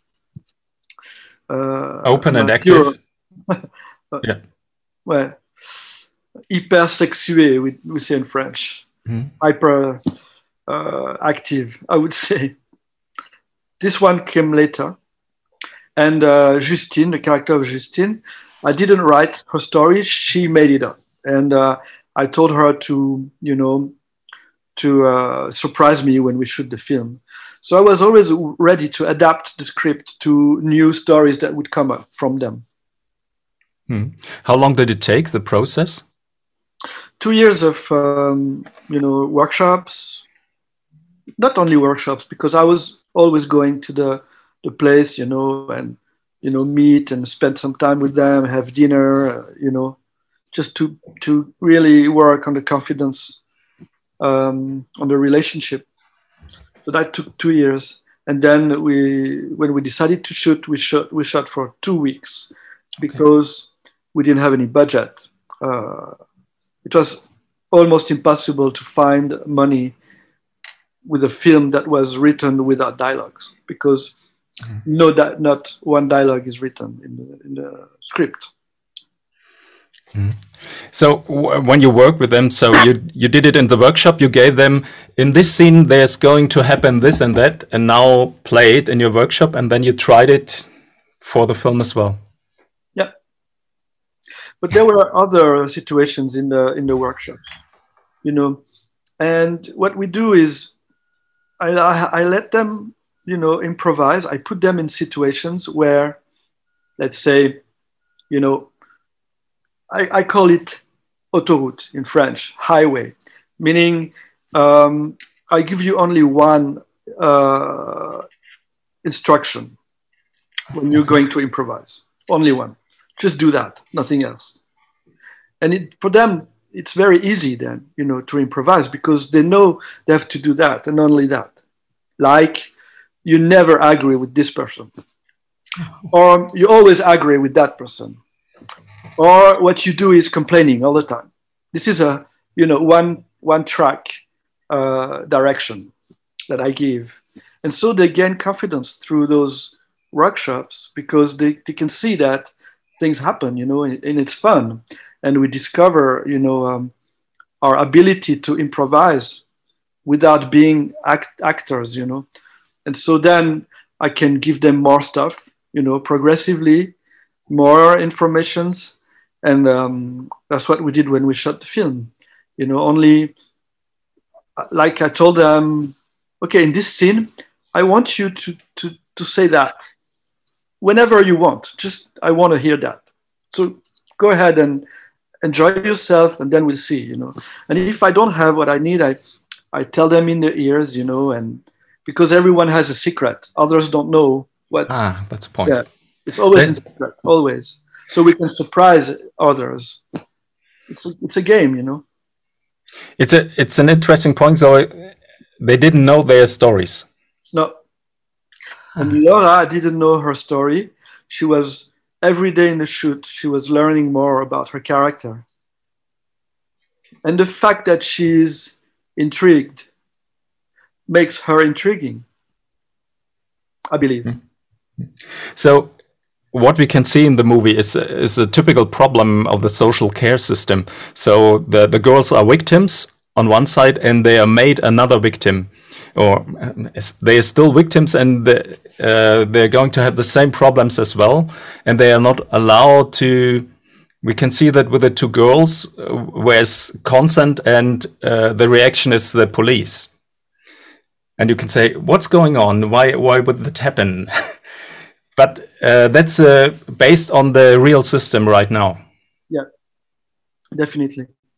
Speaker 8: Open and active. Yeah.
Speaker 9: Well, hypersexué, we say in French. Hyper active, I would say. This one came later. And Justine, the character of Justine, I didn't write her story. She made it up. And I told her to, you know, to surprise me when we shoot the film. So I was always ready to adapt the script to new stories that would come up from them.
Speaker 8: How long did it take, the process?
Speaker 9: 2 years of, you know, workshops. Not only workshops, because I was always going to the place, you know, and, you know, meet and spend some time with them, have dinner, you know, just to really work on the confidence, on the relationship. So that took 2 years. And then when we decided to shoot, we shot for 2 weeks because we didn't have any budget. It was almost impossible to find money with a film that was written without dialogues, because not one dialogue is written in the script.
Speaker 8: So when you work with them, so you did it in the workshop, you gave them, in this scene there's going to happen this and that, and now play it in your workshop, and then you tried it for the film as well.
Speaker 9: Yeah. But there were other situations in the workshops, you know, and what we do is I let them, you know, improvise. I put them in situations where, let's say, you know, I call it autoroute in French, highway, meaning I give you only one instruction when you're going to improvise, only one. Just do that, nothing else. And for them, it's very easy then, you know, to improvise, because they know they have to do that and only that. Like, you never agree with this person, or you always agree with that person, or what you do is complaining all the time. This is a, you know, one track direction that I give. And so they gain confidence through those workshops, because they can see that things happen, you know, and it's fun. And we discover, you know, our ability to improvise without being actors, you know. And so then I can give them more stuff, you know, progressively, more informations. And that's what we did when we shot the film. You know, only, like I told them, okay, in this scene, I want you to say that whenever you want. Just, I want to hear that. So go ahead and enjoy yourself, and then we'll see, you know. And if I don't have what I need, I tell them in their ears, you know, and because everyone has a secret. Others don't know what.
Speaker 8: That's a point.
Speaker 9: Yeah, it's always in secret, always. So we can surprise others. It's a game, you know.
Speaker 8: It's an interesting point. So they didn't know their stories.
Speaker 9: No. And Laura didn't know her story. She was, every day in the shoot, she was learning more about her character. And the fact that she's intrigued makes her intriguing, I believe.
Speaker 8: So what we can see in the movie is a typical problem of the social care system. So the girls are victims on one side, and they are made another victim, or they are still victims, and they're going to have the same problems as well, and they are not allowed to. We can see that with the two girls, where's consent, and the reaction is the police. And you can say, what's going on? Why would that happen? But that's based on the real system right now.
Speaker 9: Yeah, definitely.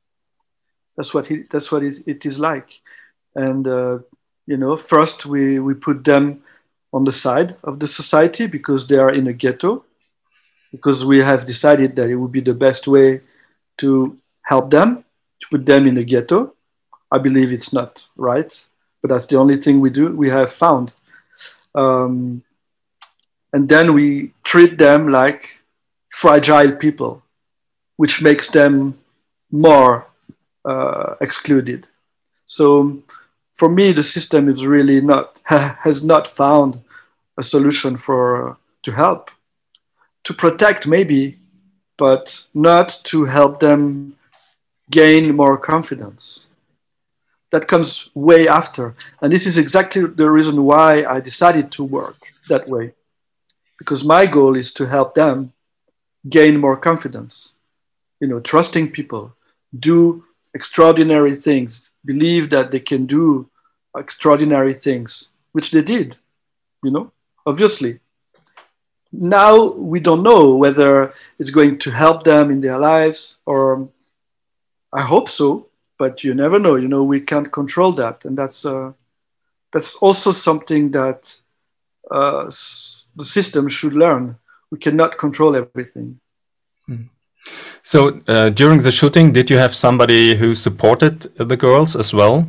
Speaker 9: That's what it is like. And first we put them on the side of the society because they are in a ghetto, because we have decided that it would be the best way to help them, to put them in a ghetto. I believe it's not right, but that's the only thing we have found. And then we treat them like fragile people, which makes them more excluded. So for me, the system is really has not found a solution to help, to protect maybe, but not to help them gain more confidence. That comes way after. And this is exactly the reason why I decided to work that way. Because my goal is to help them gain more confidence, trusting people, do extraordinary things, believe that they can do extraordinary things, which they did, obviously. Now we don't know whether it's going to help them in their lives, or I hope so, but you never know. We can't control that, and that's also something that the system should learn. We cannot control everything.
Speaker 8: So during the shooting, did you have somebody who supported the girls as well?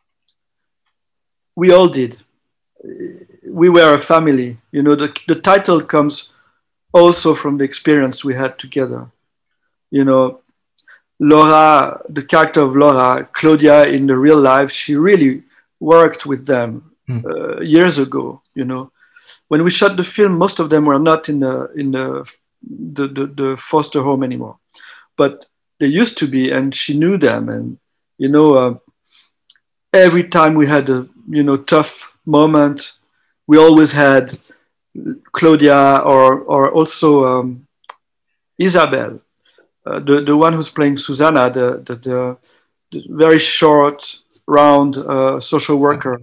Speaker 9: We all did. We were a family. The title comes also from the experience we had together. Laura, the character of Laura, Claudia in the real life, she really worked with them years ago. When we shot the film, most of them were not in the foster home anymore, but they used to be, and she knew them. And every time we had a tough moment, we always had Claudia or also Isabel, the one who's playing Susanna, the very short, round social worker.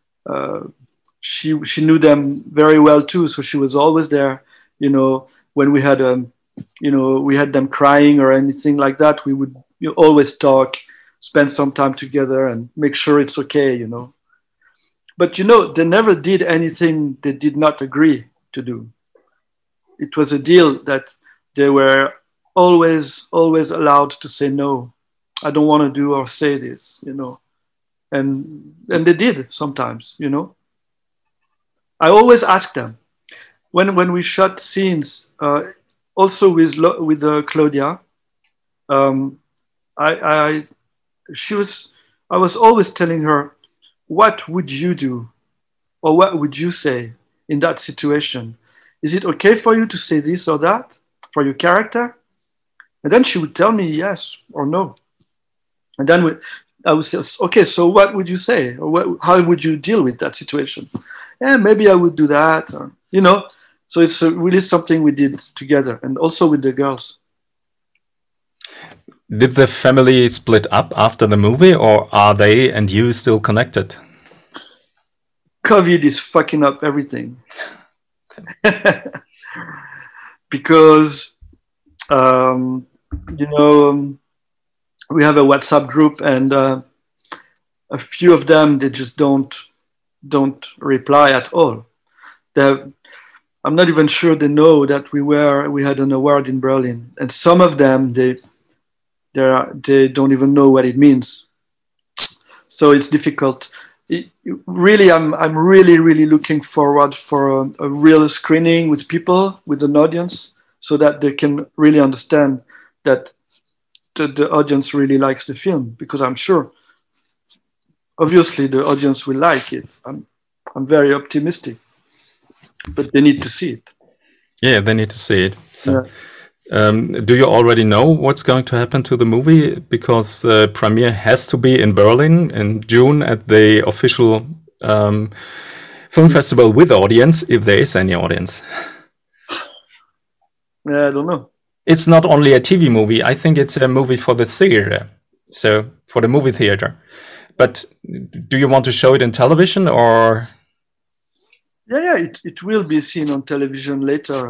Speaker 9: She knew them very well too, so she was always there. When we had we had them crying or anything like that, we would always talk, spend some time together, and make sure it's okay. But they never did anything they did not agree to do. It was a deal that they were always allowed to say no. I don't want to do or say this, and they did sometimes. I always ask them when we shot scenes, also with Claudia. I was always telling her, what would you do, or what would you say in that situation? Is it okay for you to say this or that for your character? And then she would tell me yes or no. And then I would say, okay, so what would you say? Or how would you deal with that situation? Yeah, maybe I would do that. Or, So it's really something we did together, and also with the girls.
Speaker 8: Did the family split up after the movie, or are they and you still connected?
Speaker 9: COVID is fucking up everything. Because, we have a WhatsApp group, and a few of them, they just don't reply at all. I'm not even sure they know that we had an award in Berlin, and some of them they don't even know what it means. So it's difficult. Really, I'm really looking forward for a real screening with people, with an audience, so that they can really understand that the audience really likes the film, because I'm sure, obviously, the audience will like it. I'm very optimistic, but they need to see it.
Speaker 8: Yeah, they need to see it. So.
Speaker 9: Yeah.
Speaker 8: Do you already know what's going to happen to the movie? Because the premiere has to be in Berlin in June at the official film festival with audience, if there is any audience.
Speaker 9: Yeah, I don't know.
Speaker 8: It's not only a TV movie. I think it's a movie for the theater. So for the movie theater. But do you want to show it in television or?
Speaker 9: Yeah, it will be seen on television later.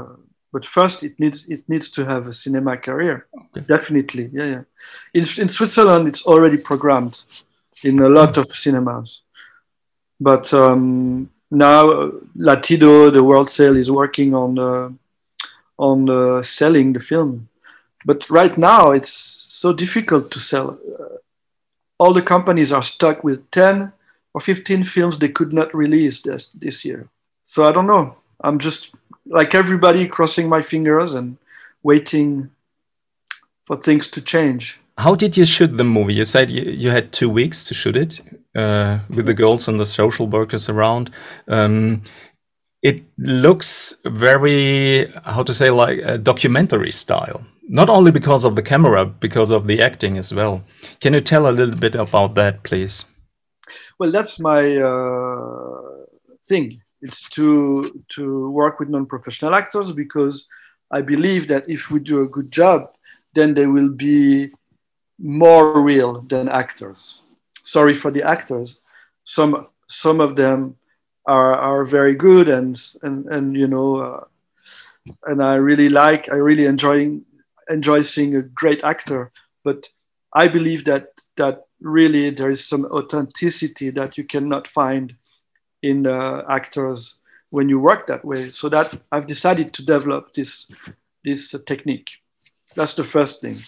Speaker 9: But first, it needs to have a cinema career. Okay. Definitely, yeah. In Switzerland, it's already programmed in a lot of cinemas. But now Latido, the World Sale, is working on selling the film. But right now, it's so difficult to sell. All the companies are stuck with 10 or 15 films they could not release this year. So I don't know. I'm just, like everybody, crossing my fingers and waiting for things to change.
Speaker 8: How did you shoot the movie? You said you had 2 weeks to shoot it with the girls and the social workers around. It looks very, how to say, like a documentary style. Not only because of the camera, because of the acting as well. Can you tell a little bit about that, please?
Speaker 9: Well, that's my thing. It's to work with non-professional actors, because I believe that if we do a good job, then they will be more real than actors. Sorry for the actors. Some of them are very good and you know, and I really enjoy seeing a great actor. But I believe that really there is some authenticity that you cannot find in actors when you work that way. So that I've decided to develop this technique. That's the first thing.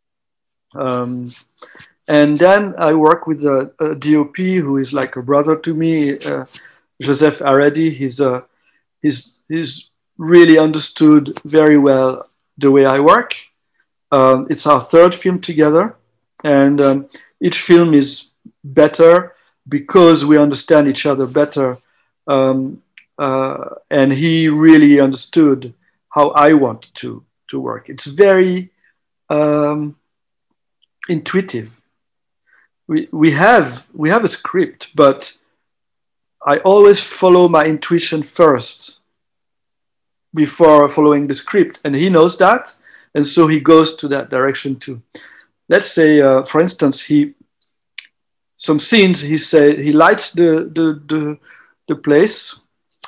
Speaker 9: And then I work with a DOP who is like a brother to me, Joseph Aredi. He's really understood very well the way I work. It's our third film together, and each film is better because we understand each other better. And he really understood how I want to work. It's very intuitive. We have a script, but I always follow my intuition first before following the script, and he knows that, and so he goes to that direction too. Let's say, for instance, some scenes he lights the place,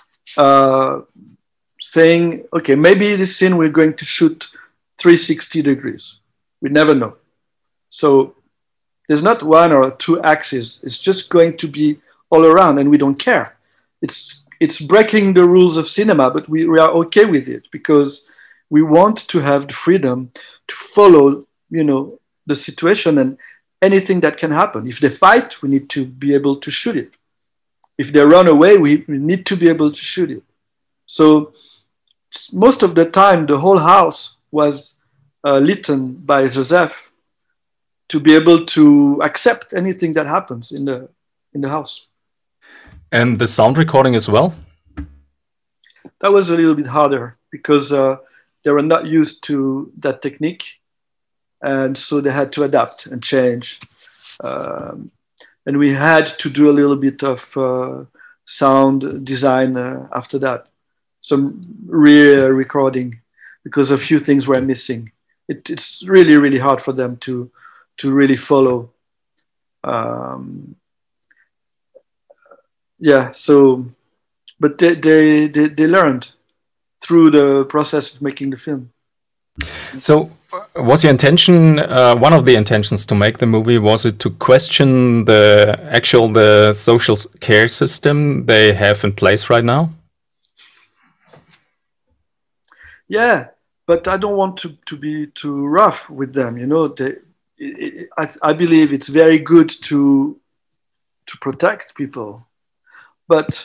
Speaker 9: saying, okay, maybe this scene we're going to shoot 360 degrees. We never know. So there's not one or two axes. It's just going to be all around, and we don't care. It's breaking the rules of cinema, but we are okay with it because we want to have the freedom to follow, you know, the situation and anything that can happen. If they fight, we need to be able to shoot it. If they run away, we need to be able to shoot it. So most of the time, the whole house was lit by Joseph to be able to accept anything that happens in the house.
Speaker 8: And the sound recording as well?
Speaker 9: That was a little bit harder because they were not used to that technique. And so they had to adapt and change. And we had to do a little bit of sound design after that. Some re-recording because a few things were missing. It's really, really hard for them to really follow. Yeah, so, but they learned through the process of making the film.
Speaker 8: So was your intention, one of the intentions to make the movie, was it to question the social care system they have in place right now?
Speaker 9: Yeah, but I don't want to be too rough with them. You know, I believe it's very good to protect people, but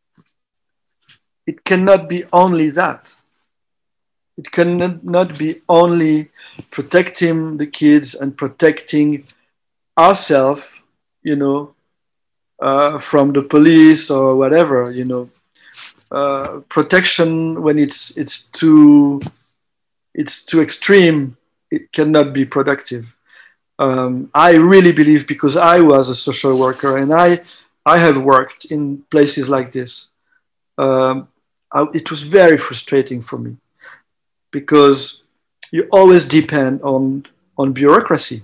Speaker 9: it cannot be only that. It cannot be only protecting the kids and protecting ourselves, you know, from the police or whatever, you know. Protection when it's too extreme, it cannot be productive. I really believe, because I was a social worker and I have worked in places like this. It was very frustrating for me because you always depend on bureaucracy.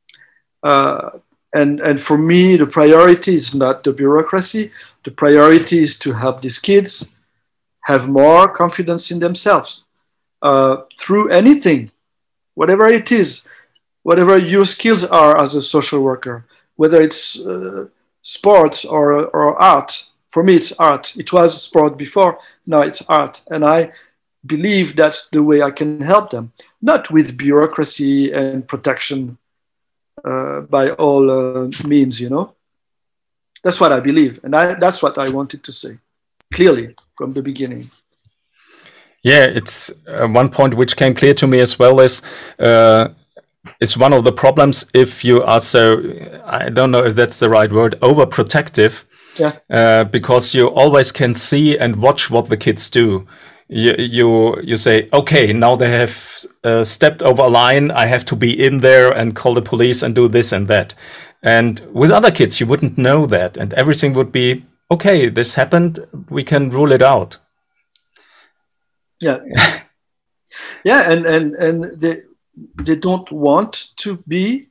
Speaker 9: And for me, the priority is not the bureaucracy. The priority is to help these kids have more confidence in themselves. through anything, whatever it is, whatever your skills are as a social worker, whether it's sports or art. For me, it's art. It was sport before, now it's art. And I believe that's the way I can help them, not with bureaucracy and protection by all means, you know. That's what I believe. And that's what I wanted to say clearly from the beginning.
Speaker 8: Yeah, it's one point which came clear to me as well is one of the problems if you are so, I don't know if that's the right word, overprotective, because you always can see and watch what the kids do. You say, okay, now they have stepped over a line, I have to be in there and call the police and do this and that. And with other kids, you wouldn't know that, and everything would be, okay, this happened, we can rule it out.
Speaker 9: Yeah. Yeah, and they don't want to be,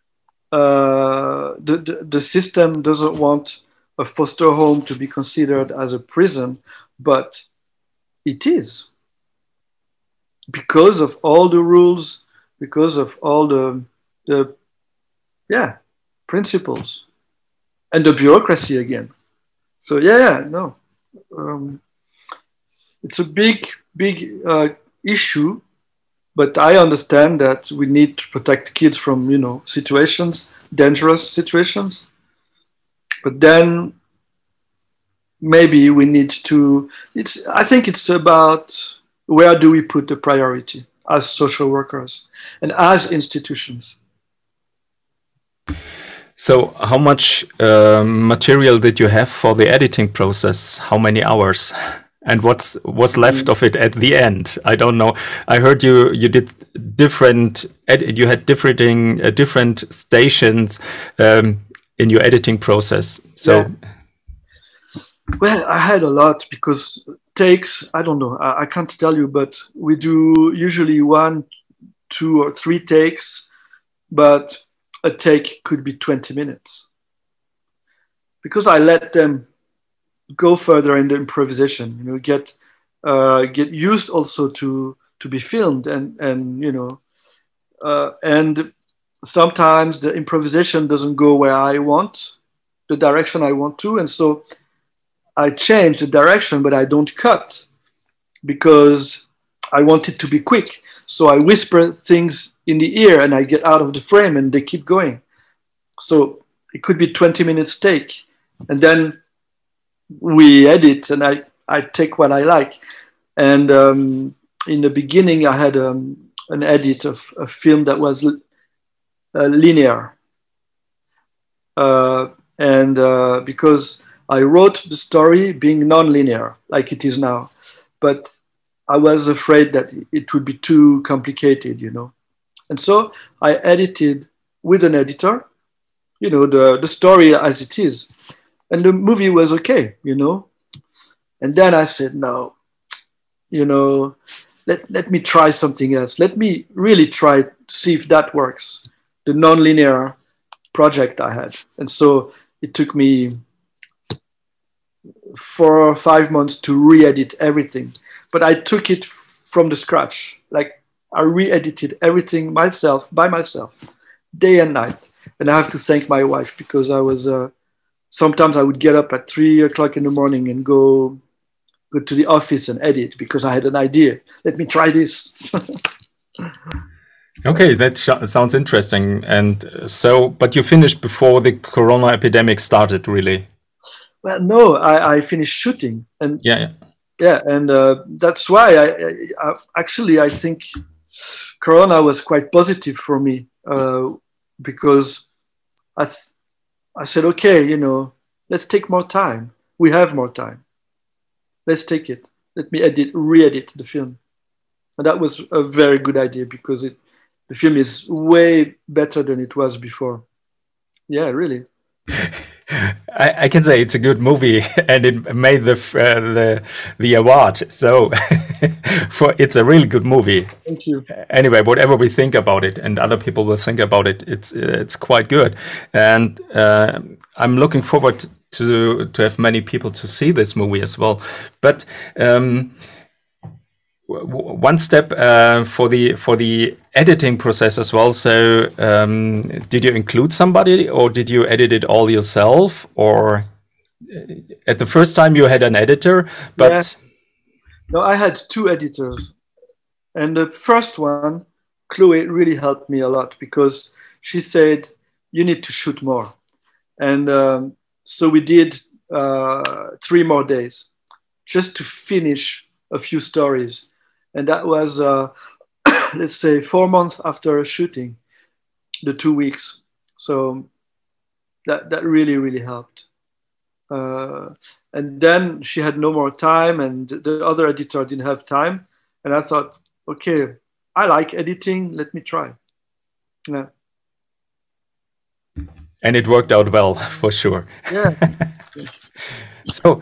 Speaker 9: the system doesn't want a foster home to be considered as a prison, but it is. Because of all the rules, because of all the principles, and the bureaucracy again. So no. It's a big issue, but I understand that we need to protect kids from, you know, situations, dangerous situations. But then maybe we need to, I think it's about where do we put the priority as social workers and as institutions.
Speaker 8: So how much material did you have for the editing process? How many hours? And what's left of it at the end? I don't know. I heard you did different. You had different stations in your editing process. So,
Speaker 9: well, I had a lot because takes. I don't know. I can't tell you, but we do usually 1, 2, or 3 takes, but a take could be 20 minutes because I let them go further in the improvisation, you know, get used also to be filmed and you know, and sometimes the improvisation doesn't go where I want, the direction I want to, and so I change the direction, but I don't cut because I want it to be quick. So I whisper things in the ear and I get out of the frame and they keep going. So it could be 20 minutes take, and then we edit and I take what I like. And in the beginning, I had an edit of a film that was linear. Because I wrote the story being non-linear, like it is now. But I was afraid that it would be too complicated, you know. And so I edited with an editor, you know, the story as it is. And the movie was okay, you know. And then I said, no, you know, let me try something else. Let me really try to see if that works. The non-linear project I had. And so it took me 4 or 5 months to re-edit everything. But I took it from the scratch. Like I re-edited everything myself, by myself, day and night. And I have to thank my wife because I was... sometimes I would get up at 3 o'clock in the morning and go to the office and edit because I had an idea. Let me try this.
Speaker 8: Okay, that sounds interesting. And so, but you finished before the corona epidemic started, really?
Speaker 9: Well, no, I finished shooting. And and that's why I think corona was quite positive for me because I said, okay, you know, let's take more time. We have more time. Let's take it. Let me re-edit the film. And that was a very good idea because the film is way better than it was before. Yeah, really.
Speaker 8: I can say it's a good movie, and it made the award. So it's a really good movie.
Speaker 9: Thank you.
Speaker 8: Anyway, whatever we think about it, and other people will think about it, it's quite good. And I'm looking forward to have many people to see this movie as well. But one step for the editing process as well. So, did you include somebody, or did you edit it all yourself, or at the first time you had an editor? But
Speaker 9: yeah. No, I had 2 editors, and the first one, Chloe, really helped me a lot because she said you need to shoot more, and so we did 3 more days just to finish a few stories. And that was, let's say, 4 months after shooting, the 2 weeks. So that really, really helped. And then she had no more time, and the other editor didn't have time. And I thought, okay, I like editing. Let me try. Yeah.
Speaker 8: And it worked out well, for sure.
Speaker 9: Yeah.
Speaker 8: So,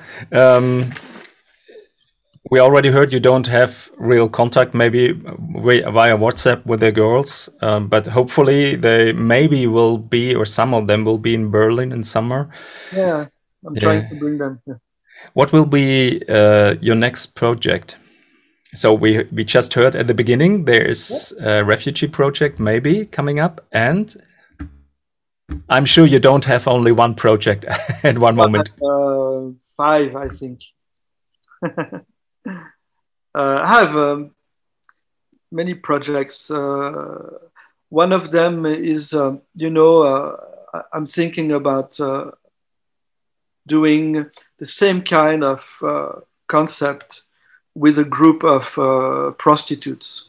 Speaker 8: we already heard you don't have real contact, maybe via WhatsApp with the girls, but hopefully they maybe will be, or some of them will be in Berlin in summer.
Speaker 9: Yeah, I'm trying to bring them. Yeah.
Speaker 8: What will be your next project? So we just heard at the beginning there is a refugee project maybe coming up, and I'm sure you don't have only one project at one moment.
Speaker 9: 5, I think. I have many projects. One of them is, I'm thinking about doing the same kind of concept with a group of prostitutes,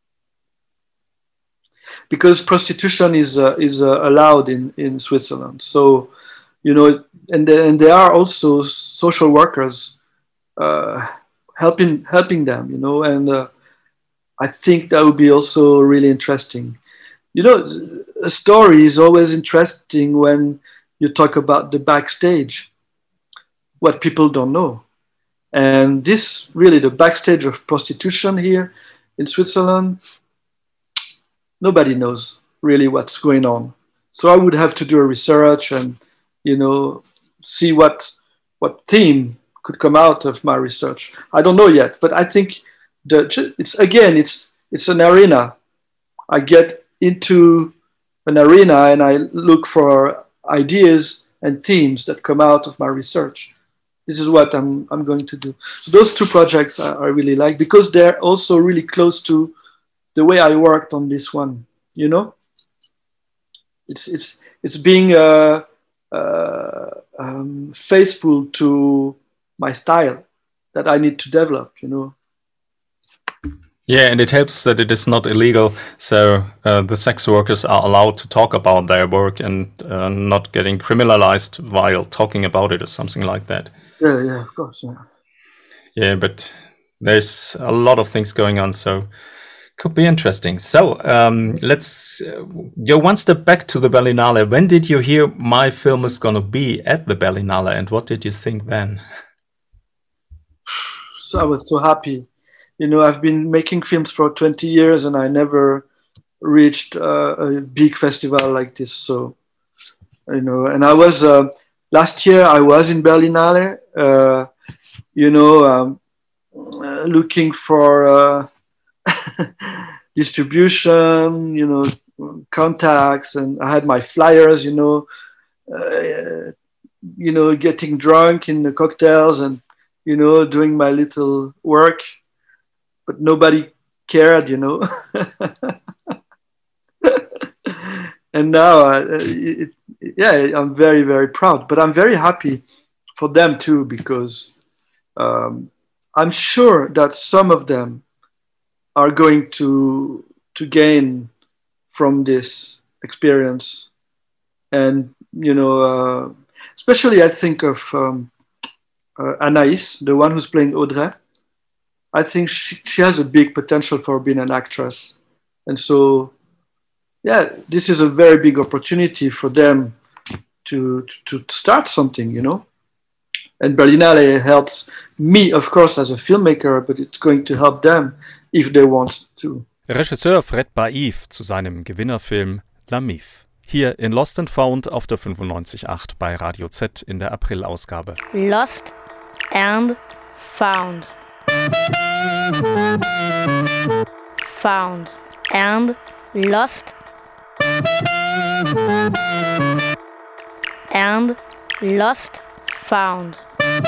Speaker 9: because prostitution is allowed in Switzerland. So, and there are also social workers helping them, and I think that would be also really interesting. A story is always interesting when you talk about the backstage, what people don't know. And this really, the backstage of prostitution here in Switzerland, nobody knows really what's going on. So I would have to do a research and, see what theme could come out of my research. I don't know yet, but I think it's an arena. I get into an arena and I look for ideas and themes that come out of my research. This is what I'm going to do. So those 2 projects I really like, because they're also really close to the way I worked on this one. It's being faithful to my style that I need to develop,
Speaker 8: Yeah, and it helps that it is not illegal, so the sex workers are allowed to talk about their work and not getting criminalized while talking about it or something like that.
Speaker 9: Yeah, of course, yeah.
Speaker 8: Yeah, but there's a lot of things going on, so could be interesting. So let's go one step back to the Berlinale. When did you hear my film is going to be at the Berlinale, and what did you think then?
Speaker 9: So I was so happy. I've been making films for 20 years and I never reached a big festival like this. So, and I was, last year I was in Berlinale, looking for distribution, contacts, and I had my flyers, getting drunk in the cocktails and, doing my little work. But nobody cared, And now, I'm very, very proud. But I'm very happy for them too, because I'm sure that some of them are going to gain from this experience. And, especially I think of Anaïs, the one who's playing Audrey. I think she has a big potential for being an actress. And so, this is a very big opportunity for them to start something, And Berlinale helps me, of course, as a filmmaker, but it's going to help them if they want to.
Speaker 2: Regisseur Fred Baif zu seinem Gewinnerfilm La Mif. Hier in Lost and Found auf der 95.8 bei Radio Z in der Aprilausgabe.
Speaker 1: Lost and Found. found, and lost, and lost, found.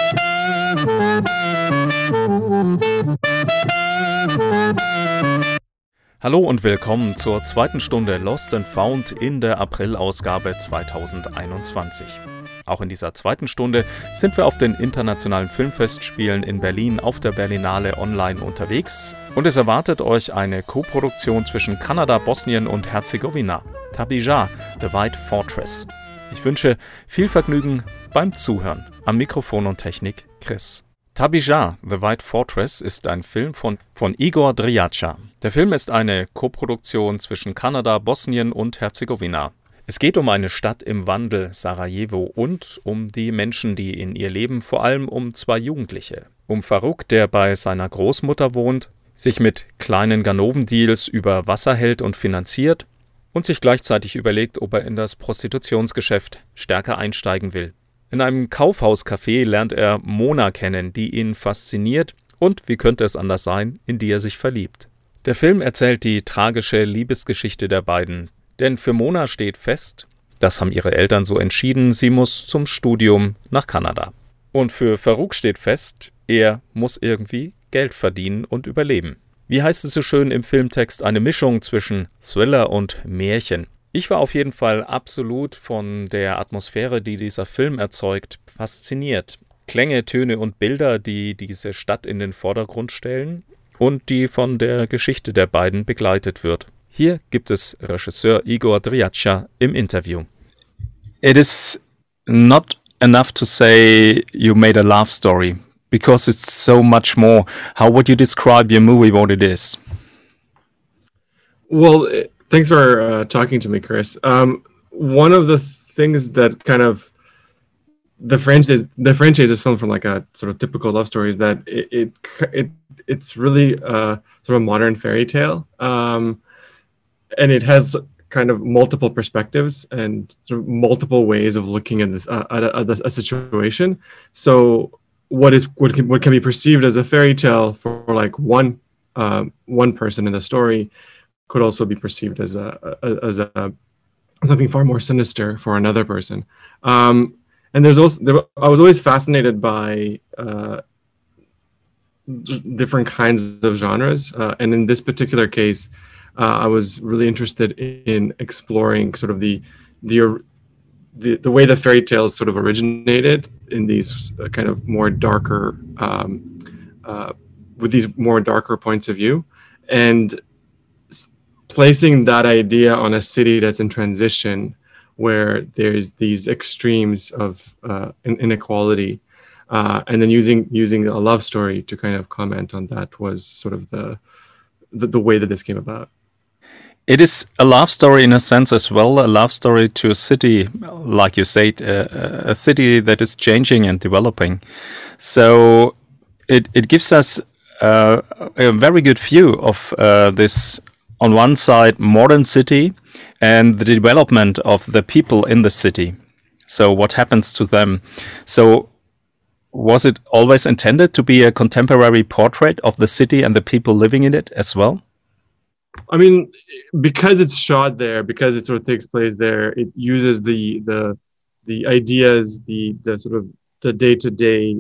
Speaker 2: Hallo und willkommen zur zweiten Stunde Lost and Found in der April-Ausgabe 2021. Auch in dieser zweiten Stunde sind wir auf den internationalen Filmfestspielen in Berlin auf der Berlinale online unterwegs und es erwartet euch eine Koproduktion zwischen Kanada, Bosnien und Herzegowina, Tabija, The White Fortress. Ich wünsche viel Vergnügen beim Zuhören. Am Mikrofon und Technik Chris. Tabija, The White Fortress ist ein Film von Igor Drjača. Der Film ist eine Koproduktion zwischen Kanada, Bosnien und Herzegowina. Es geht um eine Stadt im Wandel, Sarajevo, und um die Menschen, die in ihr leben, vor allem um zwei Jugendliche. Um Faruk, der bei seiner Großmutter wohnt, sich mit kleinen Ganovendeals über Wasser hält und finanziert und sich gleichzeitig überlegt, ob er in das Prostitutionsgeschäft stärker einsteigen will. In einem Kaufhauscafé lernt er Mona kennen, die ihn fasziniert und, wie könnte es anders sein, in die er sich verliebt. Der Film erzählt die tragische Liebesgeschichte der beiden, denn für Mona steht fest, das haben ihre Eltern so entschieden, sie muss zum Studium nach Kanada. Und für Faruk steht fest, er muss irgendwie Geld verdienen und überleben. Wie heißt es so schön im Filmtext, eine Mischung zwischen Thriller und Märchen. Ich war auf jeden Fall absolut von der Atmosphäre, die dieser Film erzeugt, fasziniert. Klänge, Töne und Bilder, die diese Stadt in den Vordergrund stellen und die von der Geschichte der beiden begleitet wird. Hier gibt es Regisseur Igor Drjača im Interview.
Speaker 8: It is not enough to say you made a love story, because it's so much more. How would you describe your movie, what it is?
Speaker 10: Well, thanks for talking to me, Chris. One of the things that kind of differentiates this film from like a sort of typical love story is that it's really sort of modern fairy tale, and it has kind of multiple perspectives and sort of multiple ways of looking at this at a situation. So what can be perceived as a fairy tale for like one person in the story could also be perceived as a something far more sinister for another person. And I was always fascinated by different kinds of genres, and in this particular case, I was really interested in exploring sort of the way the fairy tales sort of originated in these kind of more darker, with these more darker points of view, and placing that idea on a city that's in transition, where there's these extremes of inequality, and then using a love story to kind of comment on that was sort of the way that this came about.
Speaker 8: It is a love story in a sense as well, a love story to a city, like you said, a city that is changing and developing. So it gives us a very good view of this, on one side, modern city and the development of the people in the city. So what happens to them? So was it always intended to be a contemporary portrait of the city and the people living in it as well?
Speaker 10: I mean, because it's shot there, because it sort of takes place there, it uses the ideas, the sort of the day-to-day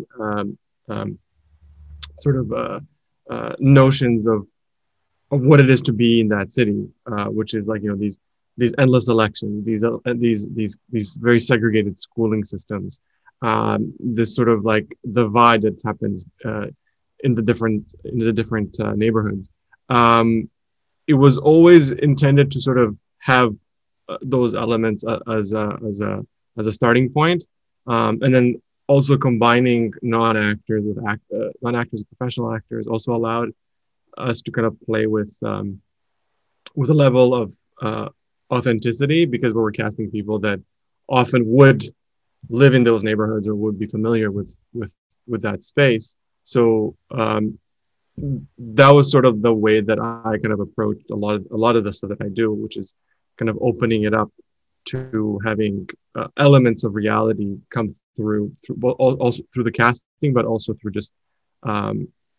Speaker 10: sort of notions of what it is to be in that city, which is like, you know, these endless elections, these very segregated schooling systems, this sort of like the divide that happens in the different neighborhoods. It was always intended to sort of have those elements as a starting point, and then also combining non-actors with professional actors also allowed us to kind of play with a level of authenticity, because we were casting people that often would live in those neighborhoods or would be familiar with that space. So that was sort of the way that I kind of approached a lot of the stuff that I do, which is kind of opening it up to having elements of reality come through also through the casting, but also through just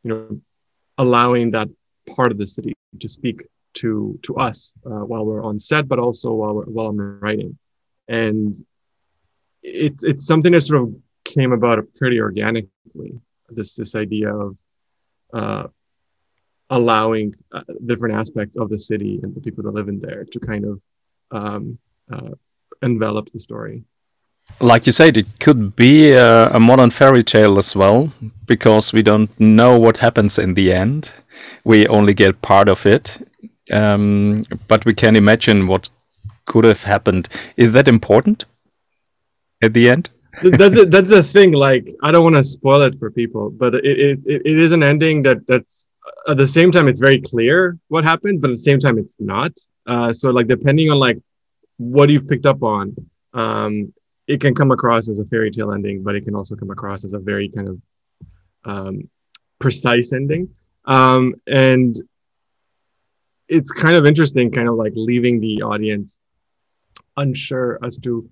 Speaker 10: allowing that part of the city to speak to us while we're on set, but also while I'm writing. And it's something that sort of came about pretty organically. This idea of allowing different aspects of the city and the people that live in there to kind of envelop the story.
Speaker 2: Like you said, it could be a modern fairy tale as well, because we don't know what happens in the end. We only get part of it, but we can imagine what could have happened. Is that important at the end?
Speaker 10: That's the thing. Like, I don't want to spoil it for people, but it is an ending that's at the same time it's very clear what happens, but at the same time it's not. So like depending on like what you've picked up on, it can come across as a fairy tale ending, but it can also come across as a very kind of precise ending. And it's kind of interesting, kind of like leaving the audience unsure as to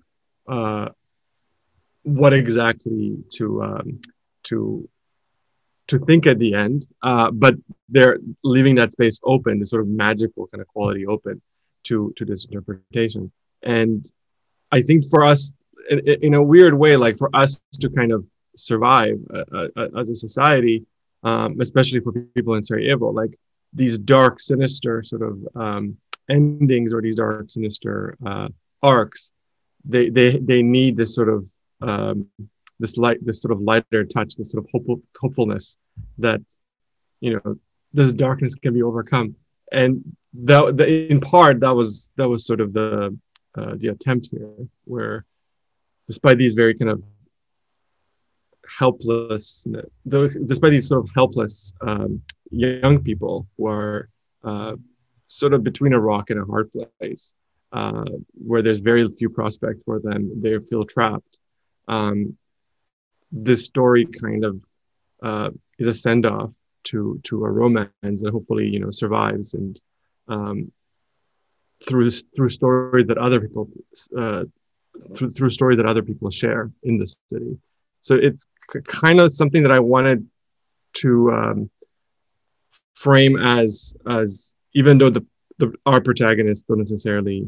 Speaker 10: what exactly to think at the end, but they're leaving that space open, the sort of magical kind of quality open to this interpretation. And I think for us, in a weird way, like for us to kind of survive as a society, especially for people in Sarajevo, like these dark, sinister sort of endings or these dark, sinister arcs, they need this sort of this sort of lighter touch, this sort of hopefulness that, this darkness can be overcome. And that in part that was sort of the attempt here, where despite these very kind of helpless, despite these sort of helpless young people who are sort of between a rock and a hard place, where there's very few prospects for them, they feel trapped. This story kind of is a send-off to a romance that hopefully survives, and through stories that other people through stories that other people share in the city. So it's kind of something that I wanted to frame as even though our protagonists don't necessarily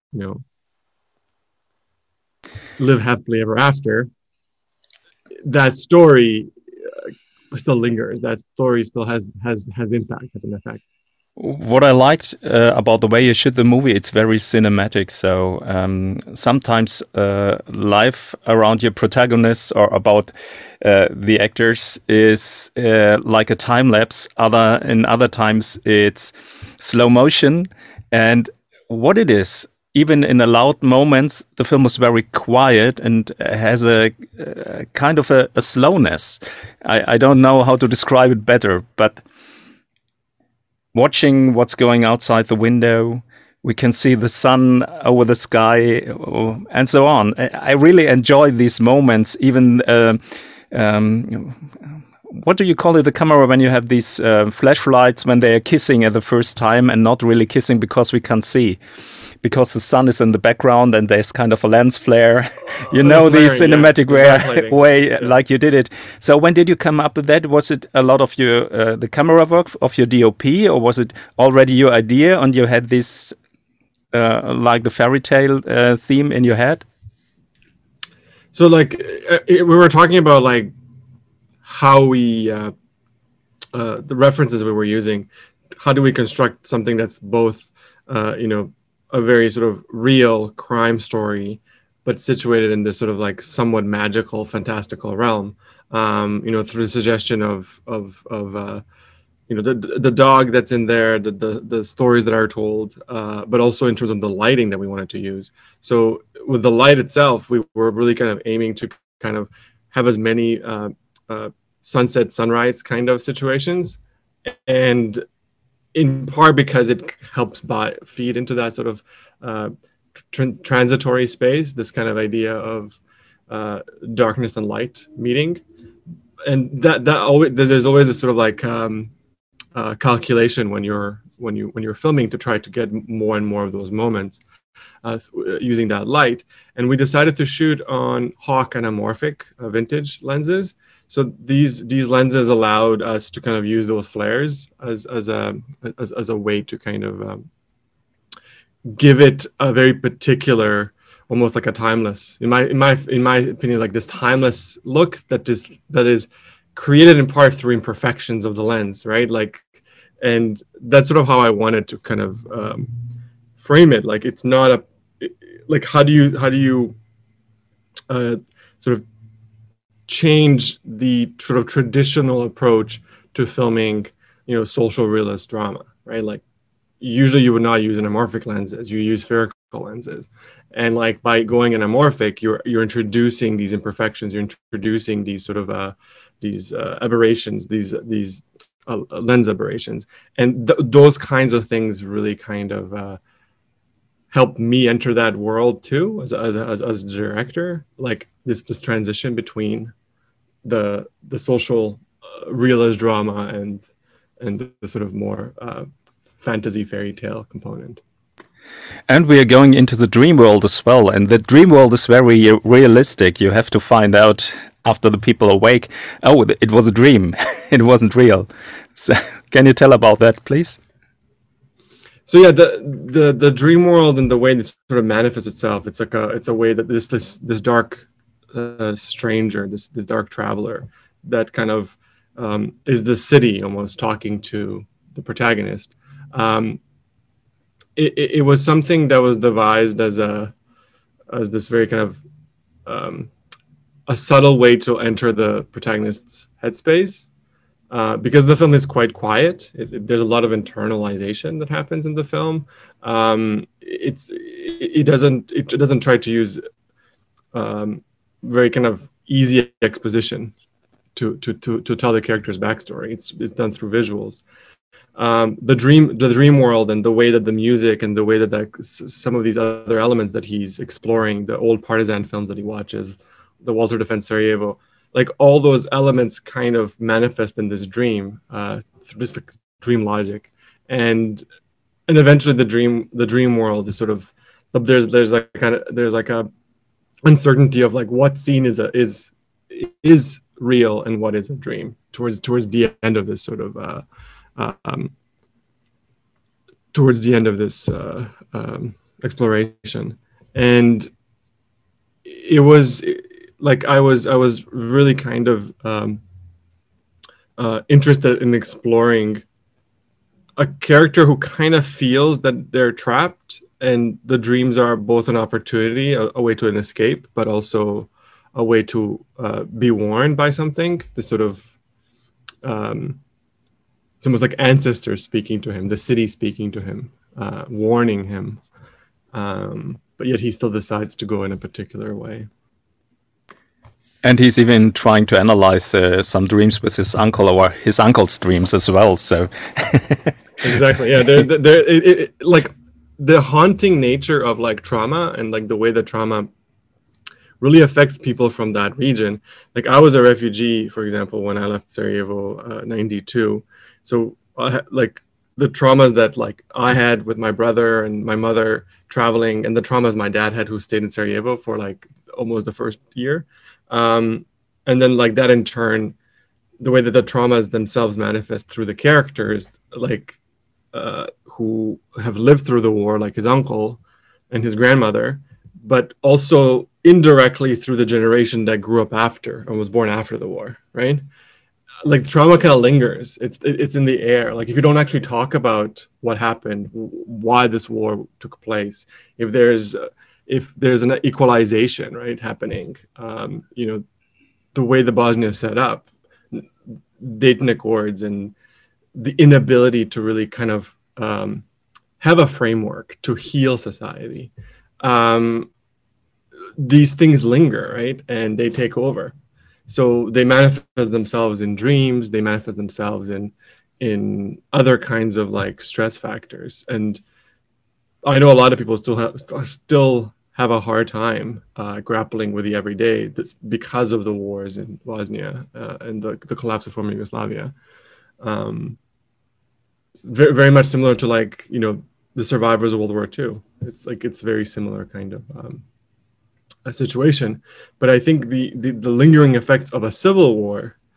Speaker 10: live happily ever after, that story still lingers. That story still has impact, has an effect.
Speaker 2: What I liked about the way you shoot the movie, it's very cinematic. So sometimes life around your protagonists or about the actors is like a time lapse. In other times it's slow motion. And what it is, even in the loud moments, the film was very quiet and has a kind of a slowness. I don't know how to describe it better, but watching what's going outside the window, we can see the sun over the sky and so on. I really enjoy these moments. Even what do you call it, the camera, when you have these flashlights when they are kissing at the first time and not really kissing because we can't see, because the sun is in the background and there's kind of a lens flare, the cinematic way like you did it. So when did you come up with that? Was it a lot of your the camera work of your DOP, or was it already your idea and you had this like the fairy tale theme in your head?
Speaker 10: So like we were talking about like how we the references we were using, how do we construct something that's both a very sort of real crime story, but situated in this sort of like somewhat magical, fantastical realm, through the suggestion of the dog that's in there, the stories that are told, but also in terms of the lighting that we wanted to use. So with the light itself, we were really kind of aiming to kind of have as many sunset, sunrise kind of situations, and in part because it helps feed into that sort of transitory space, this kind of idea of darkness and light meeting, and that always, there's always a sort of like calculation when you're filming to try to get more and more of those moments using that light. And we decided to shoot on Hawk anamorphic vintage lenses. So these lenses allowed us to kind of use those flares as a way to kind of give it a very particular, almost like a timeless, in my opinion, like this timeless look that is created in part through imperfections of the lens, right? Like, and that's sort of how I wanted to kind of frame it. Like, it's not a, like, how do you sort of change the sort of traditional approach to filming, social realist drama, right? Like, usually you would not use anamorphic lenses, you use spherical lenses. And like by going anamorphic, you're introducing these imperfections, you're introducing these sort of these aberrations, these lens aberrations. And those kinds of things really kind of helped me enter that world too, as a director, like this transition between the social realist drama and the sort of more fantasy fairy tale component.
Speaker 8: And we are going into the dream world as well. And the dream world is very realistic. You have to find out after the people awake, oh, it was a dream. It wasn't real. So can you tell about that, please?
Speaker 10: So yeah, the dream world and the way that sort of manifests itself, it's a way that this dark stranger, this dark traveler that kind of is the city almost talking to the protagonist. It was something that was devised as this very kind of a subtle way to enter the protagonist's headspace, because the film is quite quiet. There's a lot of internalization that happens in the film. It doesn't try to use very kind of easy exposition to tell the character's backstory. It's done through visuals. The dream world and the way that the music and the way that some of these other elements that he's exploring, the old partisan films that he watches, the Walter Defends Sarajevo, like all those elements kind of manifest in this dream through this dream logic, and eventually the dream world is sort of there's like a uncertainty of like what scene is real and what is a dream towards the end of this sort of towards the end of this exploration. And it was like I was really kind of interested in exploring a character who kind of feels that they're trapped, and the dreams are both an opportunity, a way to an escape, but also a way to be warned by something. This sort of it's almost like ancestors speaking to him, the city speaking to him, warning him, but yet he still decides to go in a particular way.
Speaker 8: And he's even trying to analyze some dreams with his uncle, or his uncle's dreams as well. So
Speaker 10: exactly, yeah. Like the haunting nature of like trauma and like the way that trauma really affects people from that region. Like I was a refugee, for example, when I left Sarajevo, 92. So like the traumas that like I had with my brother and my mother traveling, and the traumas my dad had, who stayed in Sarajevo for like almost the first year. And then like that in turn, the way that the traumas themselves manifest through the characters, like who have lived through the war, like his uncle and his grandmother, but also indirectly through the generation that grew up after and was born after the war, right? Like trauma kind of lingers. It's in the air. Like if you don't actually talk about what happened, why this war took place, if there's an equalization, right, happening, the way the Bosnia is set up, Dayton Accords, and the inability to really kind of have a framework to heal society. These things linger, right, and they take over. So they manifest themselves in dreams. They manifest themselves in other kinds of like stress factors. And I know a lot of people still have a hard time grappling with the everyday because of the wars in Bosnia and the collapse of former Yugoslavia. It's very, very much similar to like, the survivors of World War II. It's very similar kind of a situation. But I think the lingering effects of a civil war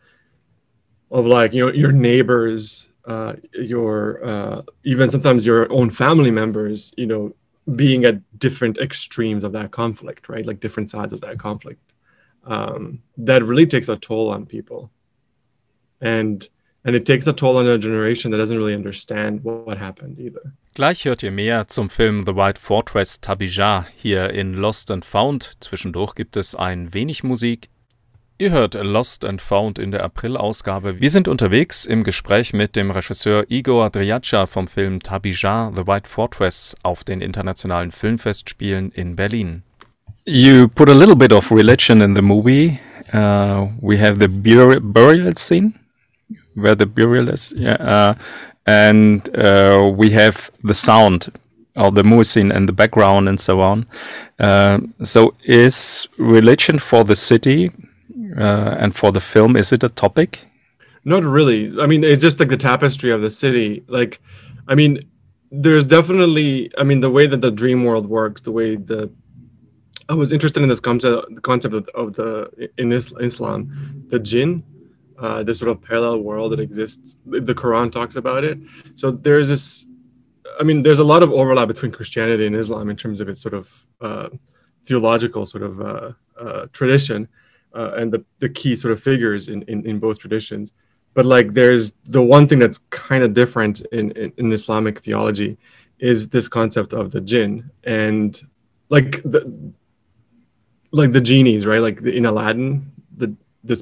Speaker 10: of like, you know, your neighbors, your even sometimes your own family members, you know, being at different extremes of that conflict, right? Like different sides of that conflict. That really takes a toll on people. And it takes a toll on a generation that doesn't really understand what happened either.
Speaker 2: Gleich hört ihr mehr zum Film The White Fortress Tabijah hier in Lost and Found. Zwischendurch gibt es ein wenig Musik. Ihr hört Lost and Found in der April-Ausgabe. Wir sind unterwegs im Gespräch mit dem Regisseur Igor Drjača vom Film Tabijah, The White Fortress auf den internationalen Filmfestspielen in Berlin. You put a little bit of religion in the movie. We have the burial scene, where the burial is, and we have the sound of the muezzin in the background and so on. So is religion for the city and for the film, is it a topic?
Speaker 10: Not really. I mean, it's just like the tapestry of the city. Like, I mean, there's definitely, I mean, the way that the dream world works, I was interested in this concept of in Islam, the jinn, this sort of parallel world that exists. The Quran talks about it. So there's this, I mean, there's a lot of overlap between Christianity and Islam in terms of its sort of theological sort of tradition and the key sort of figures in both traditions. But like, there's the one thing that's kind of different in Islamic theology is this concept of the jinn, and like the genies, right? Like in Aladdin, this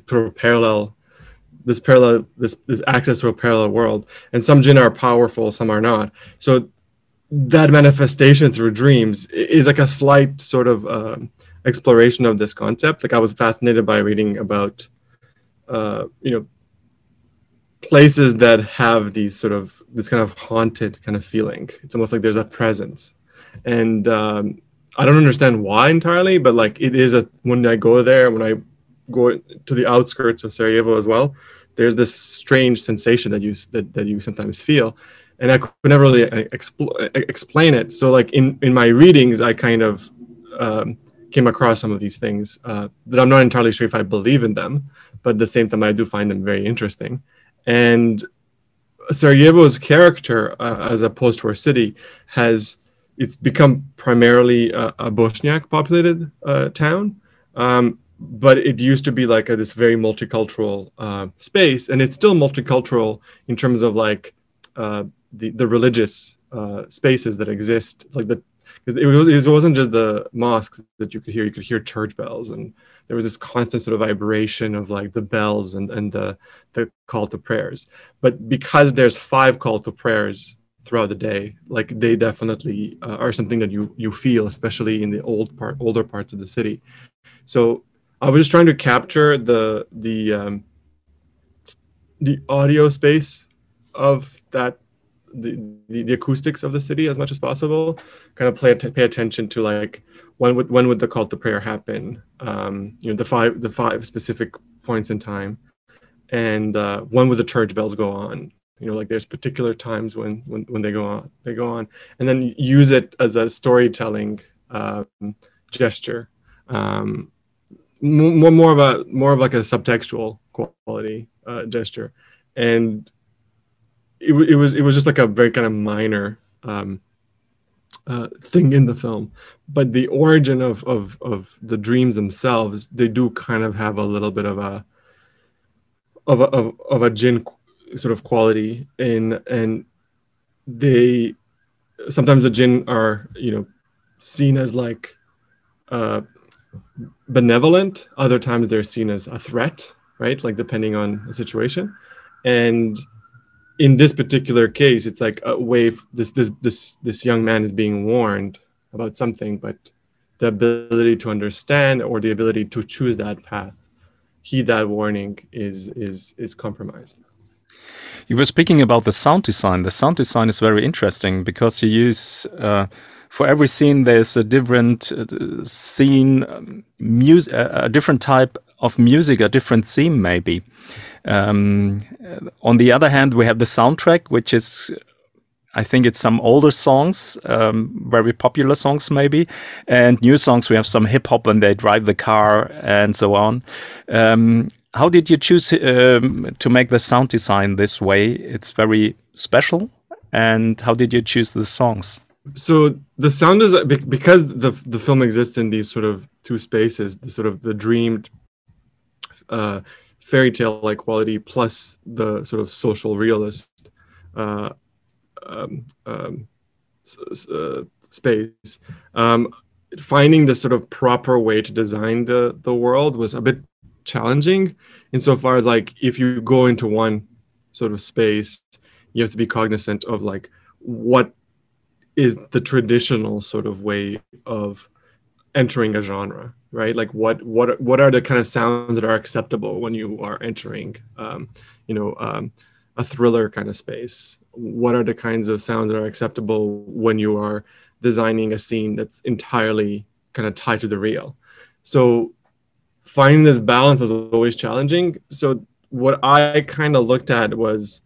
Speaker 10: access to a parallel world, and some jinn are powerful, some are not. So that manifestation through dreams is like a slight sort of exploration of this concept. Like I was fascinated by reading about, places that have this kind of haunted kind of feeling. It's almost like there's a presence, and I don't understand why entirely, but like it is when I go there, when I go to the outskirts of Sarajevo as well, there's this strange sensation that you sometimes feel, and I could never really explain it. So like in my readings, I kind of came across some of these things that I'm not entirely sure if I believe in them, but at the same time, I do find them very interesting. And Sarajevo's character, as a post-war city, it's become primarily a Bosniak populated town, but it used to be like this very multicultural space, and it's still multicultural in terms of like the religious spaces that exist. Like it wasn't just the mosques that you could hear church bells, and there was this constant sort of vibration of like the bells and the call to prayers. But because there's 5 call to prayers throughout the day, like they definitely are something that you feel, especially in the older parts of the city. So I was just trying to capture the audio space of that, the acoustics of the city as much as possible. Kind of pay attention to like when would the call to prayer happen? The five specific points in time, and when would the church bells go on? Like there's particular times when they go on, and then use it as a storytelling gesture, more of like a subtextual quality gesture, and it was just like a very kind of minor thing in the film, but the origin of the dreams themselves, they do kind of have a little bit of a jinn sort of quality, and they sometimes the jinn are seen as like benevolent, other times they're seen as a threat, right? Like depending on the situation. And in this particular case, it's like a way this young man is being warned about something, but the ability to understand or the ability to choose that path, heed that warning, is compromised.
Speaker 2: You were speaking about the sound design. The sound design is very interesting because you use, for every scene, there's a different scene, a different type of music, a different theme maybe. On the other hand, we have the soundtrack, which is, I think it's some older songs, very popular songs maybe, and new songs. We have some hip hop when they drive the car and so on.
Speaker 8: how did you choose to make the sound design this way? It's very special. And how did you choose the songs?
Speaker 10: So the sound is because the film exists in these sort of two spaces, the sort of the dreamed fairy tale like quality plus the sort of social realist space. Finding the sort of proper way to design the world was a bit challenging insofar as like if you go into one sort of space, you have to be cognizant of like what is the traditional sort of way of entering a genre, right? Like what are the kind of sounds that are acceptable when you are entering a thriller kind of space? What are the kinds of sounds that are acceptable when you are designing a scene that's entirely kind of tied to the real? So finding this balance was always challenging. So what I kind of looked at was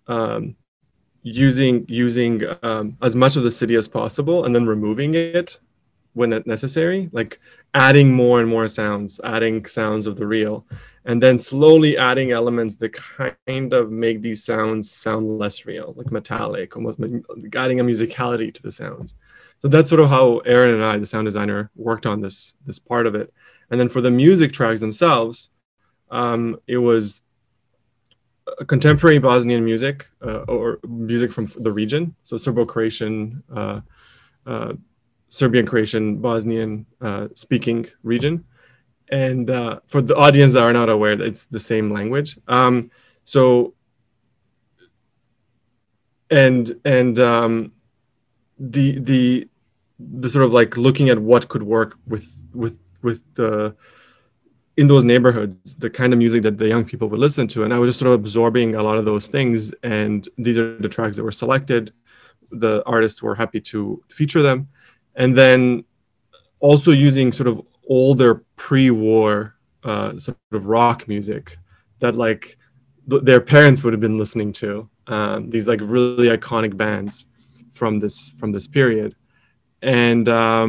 Speaker 10: using as much of the city as possible and then removing it when necessary, like adding more and more sounds, adding sounds of the real, and then slowly adding elements that kind of make these sounds sound less real, like metallic, almost adding a musicality to the sounds. So that's sort of how Aaron and I, the sound designer, worked on this part of it. And then for the music tracks themselves, it was contemporary Bosnian music or music from the region, so Serbo-Croatian, Serbian-Croatian, Bosnian speaking region. And for the audience that are not aware, it's the same language. The sort of like looking at what could work with the in those neighborhoods, the kind of music that the young people would listen to. And I was just sort of absorbing a lot of those things. And these are the tracks that were selected. The artists were happy to feature them. And then also using sort of older pre-war sort of rock music that like their parents would have been listening to. These like really iconic bands from this period. And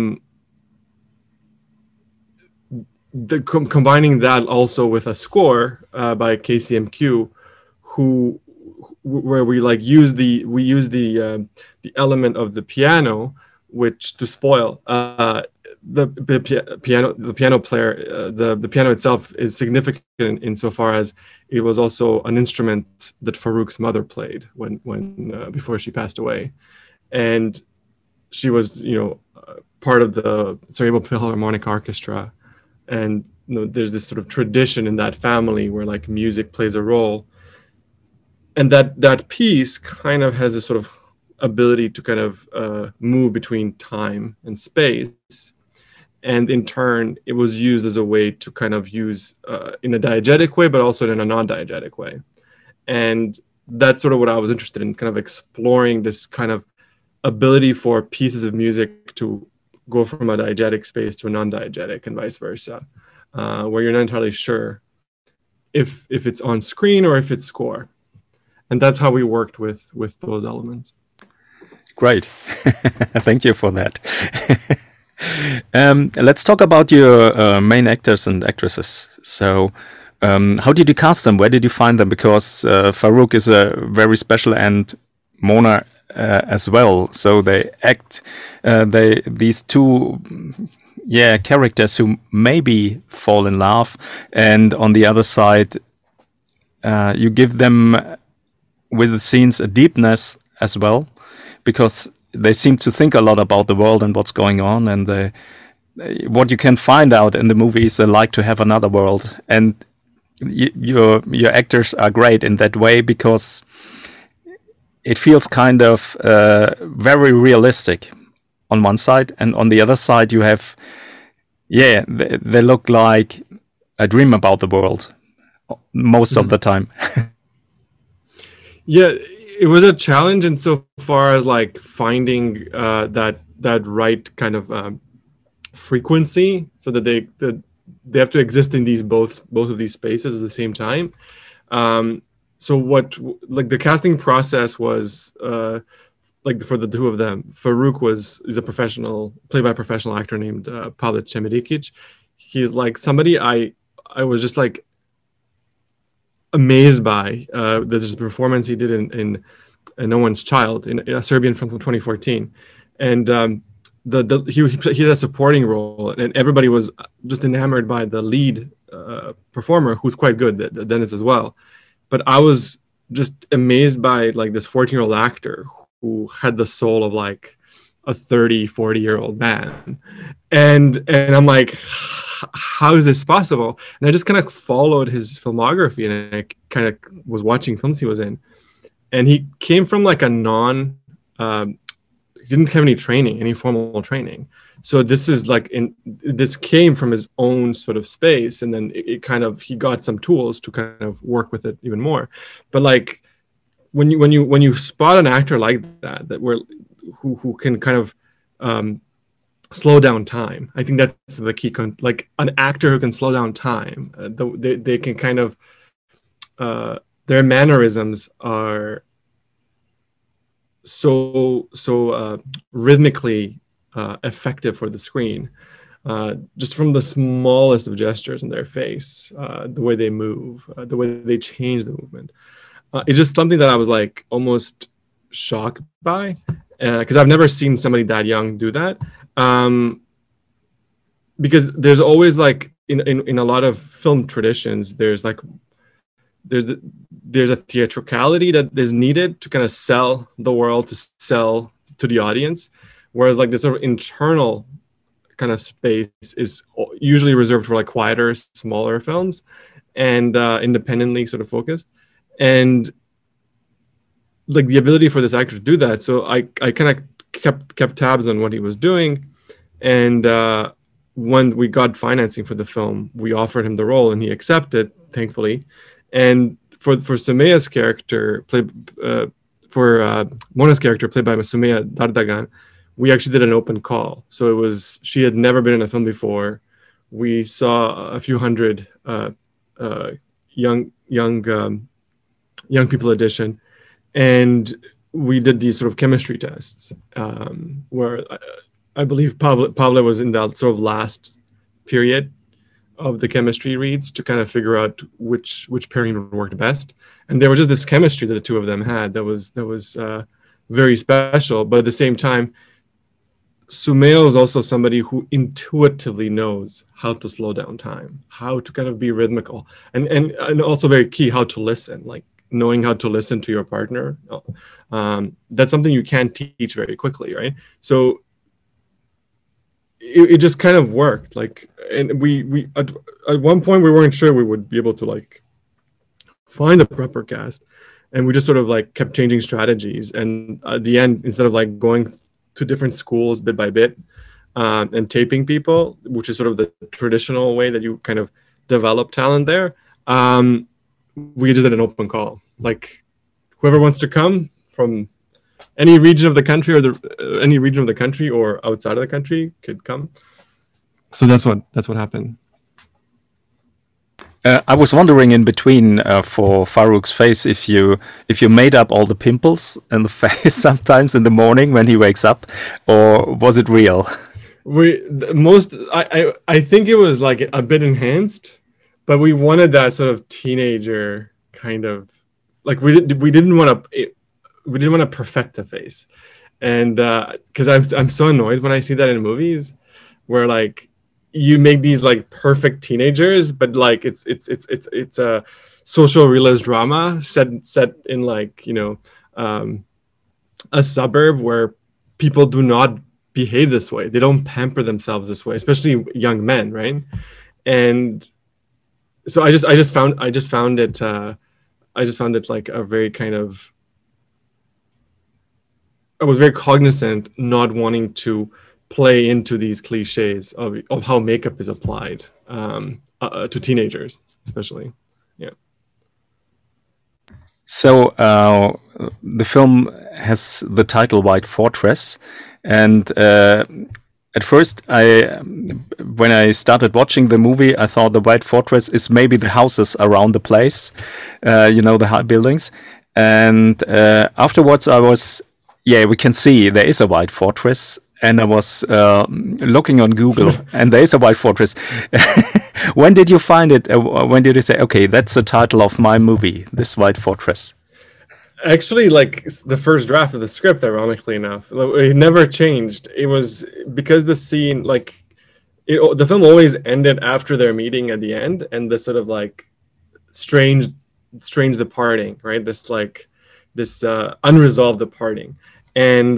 Speaker 10: combining that also with a score by KCMQ, where we like use the element of the piano, which to spoil the piano player, the piano itself is significant insofar as it was also an instrument that Farouk's mother played when before she passed away, and she was part of the Cerebral Philharmonic Orchestra. And there's this sort of tradition in that family where like music plays a role, and that piece kind of has this sort of ability to kind of move between time and space, and in turn it was used as a way to kind of use in a diegetic way, but also in a non-diegetic way. And that's sort of what I was interested in, kind of exploring this kind of ability for pieces of music to go from a diegetic space to a non-diegetic and vice versa, where you're not entirely sure if it's on screen or if it's score. And that's how we worked with those elements.
Speaker 8: Great. Thank you for that. Let's talk about your main actors and actresses. So how did you cast them? Where did you find them? Because Farouk is a very special, and Mona as well. So they act these two characters who maybe fall in love, and on the other side you give them with the scenes a deepness as well, because they seem to think a lot about the world and what's going on, and what you can find out in the movies, they like to have another world, and your actors are great in that way, because it feels kind of very realistic on one side, and on the other side you have, they look like a dream about the world most of the time.
Speaker 10: Yeah, it was a challenge insofar as like finding that right kind of frequency, so that they have to exist in these both of these spaces at the same time. So what, like the casting process was, like for the two of them, Farouk is a played by a professional actor named Pavle Čemerikić. He's like somebody I was just like amazed by. There's a performance he did in No One's Child, in a Serbian film from 2014, and he had a supporting role, and everybody was just enamored by the lead performer, who's quite good, Dennis as well. But I was just amazed by like this 14-year-old actor who had the soul of like a 40-year-old man, and I'm like, how is this possible? And I just kind of followed his filmography, and I kind of was watching films he was in, and he came from like a he didn't have any formal training. So this is like this came from his own sort of space, and then he got some tools to kind of work with it even more. But like when you spot an actor like that who can kind of slow down time, I think that's the key. Like an actor who can slow down time, they can kind of their mannerisms are so rhythmically effective for the screen, just from the smallest of gestures in their face, the way they move, the way they change the movement. It's just something that I was like almost shocked by, because I've never seen somebody that young do that. Because there's always like in a lot of film traditions, there's a theatricality that is needed to kind of sell the world, to sell to the audience, whereas like this sort of internal kind of space is usually reserved for like quieter, smaller films, and independently sort of focused, and like the ability for this actor to do that. So I kind of kept tabs on what he was doing, and when we got financing for the film, we offered him the role, and he accepted, thankfully. And for Sumeya's character, Mona's character, played by Sumeya Dardagan, we actually did an open call. So she had never been in a film before. We saw a few hundred young people audition, and we did these sort of chemistry tests, where I believe Pavle was in that sort of last period of the chemistry reads to kind of figure out which pairing would work best. And there was just this chemistry that the two of them had that was very special. But at the same time, Sumeya is also somebody who intuitively knows how to slow down time, how to kind of be rhythmical, and also very key, how to listen, like knowing how to listen to your partner. That's something you can't teach very quickly, right? So it just kind of worked. Like, and we at one point we weren't sure we would be able to like find a proper cast, and we just sort of like kept changing strategies. And at the end, instead of like going to different schools bit by bit and taping people, which is sort of the traditional way that you kind of develop talent there, we just did an open call. Like, whoever wants to come from any region of the country or outside of the country could come. So that's what happened.
Speaker 8: I was wondering in between for Farouk's face if you made up all the pimples in the face sometimes in the morning when he wakes up, or was it real?
Speaker 10: I think it was like a bit enhanced, but we wanted that sort of teenager kind of, like we didn't want to perfect the face, and because I'm so annoyed when I see that in movies where like you make these like perfect teenagers, but like it's a social realist drama set in like, you know, a suburb where people do not behave this way. They don't pamper themselves this way, especially young men, right? And so I just found it like a very kind of, I was very cognizant not wanting to play into these cliches of how makeup is applied to teenagers, especially. Yeah.
Speaker 8: So the film has the title White Fortress, and at first, when I started watching the movie, I thought the White Fortress is maybe the houses around the place, the high buildings. And afterwards, we can see there is a White Fortress, and I was looking on Google, and there is a White Fortress. When did you find it? When did you say, okay, that's the title of my movie, this White Fortress?
Speaker 10: Actually, like the first draft of the script, ironically enough, it never changed. It was because the scene, like, the film always ended after their meeting at the end, and the sort of like strange departing, right? This like this unresolved departing, and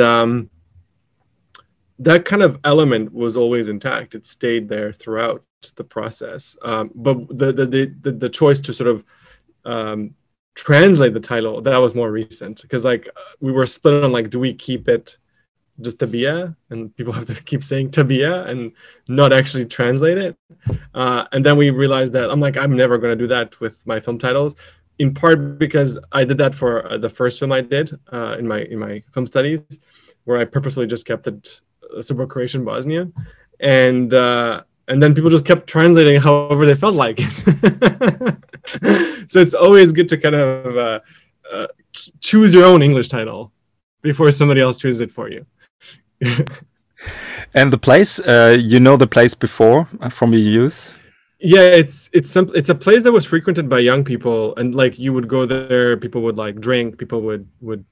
Speaker 10: that kind of element was always intact. It stayed there throughout the process. But the choice to sort of translate the title, that was more recent, because like we were split on like, do we keep it just Tabia, and people have to keep saying Tabia and not actually translate it, and then we realized that I'm never going to do that with my film titles, in part because I did that for the first film I did in my film studies, where I purposefully just kept it Serbo-Croatian Bosnia, and then people just kept translating however they felt like it. So it's always good to kind of choose your own English title before somebody else chooses it for you.
Speaker 8: And the place, you know the place before from your youth?
Speaker 10: Yeah, it's a place that was frequented by young people, and like you would go there, people would like drink, people would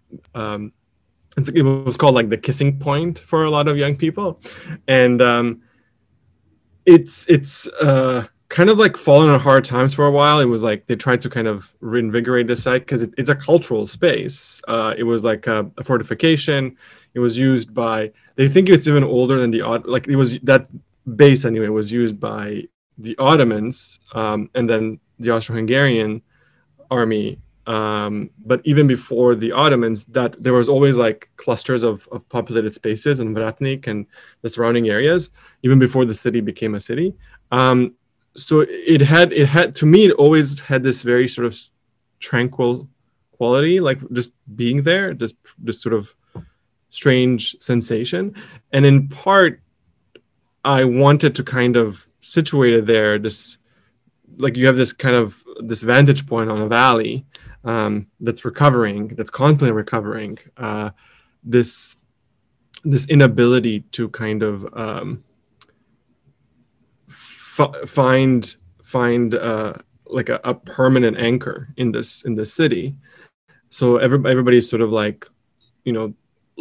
Speaker 10: it was called like the kissing point for a lot of young people, and it's kind of like fallen on hard times for a while. It was like they tried to kind of reinvigorate the site because it's a cultural space. It was like a fortification. It was used by, they think it's even older than like it was, that base anyway was used by the Ottomans, and then the Austro-Hungarian army. But even before the Ottomans, that there was always like clusters of populated spaces in Vratnik and the surrounding areas, even before the city became a city. So it had to me, it always had this very sort of tranquil quality, like just being there, this sort of strange sensation. And in part, I wanted to kind of situate it there, this, like you have this kind of this vantage point on a valley that's recovering, that's constantly recovering, this inability to kind of find like a permanent anchor in this city. So everybody's sort of like, you know,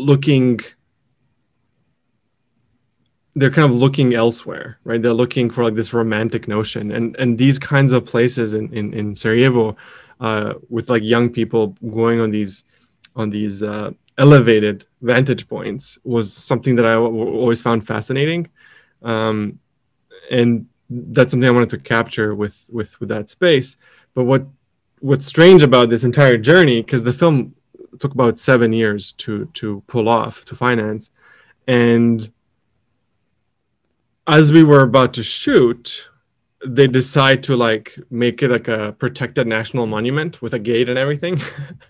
Speaker 10: they're kind of looking elsewhere, right? They're looking for like this romantic notion, and these kinds of places in Sarajevo, with like young people going on these elevated vantage points, was something that I always found fascinating, and that's something I wanted to capture with that space. But what's strange about this entire journey, because the film took about 7 years to pull off, to finance, and as we were about to shoot, they decide to like make it like a protected national monument with a gate and everything.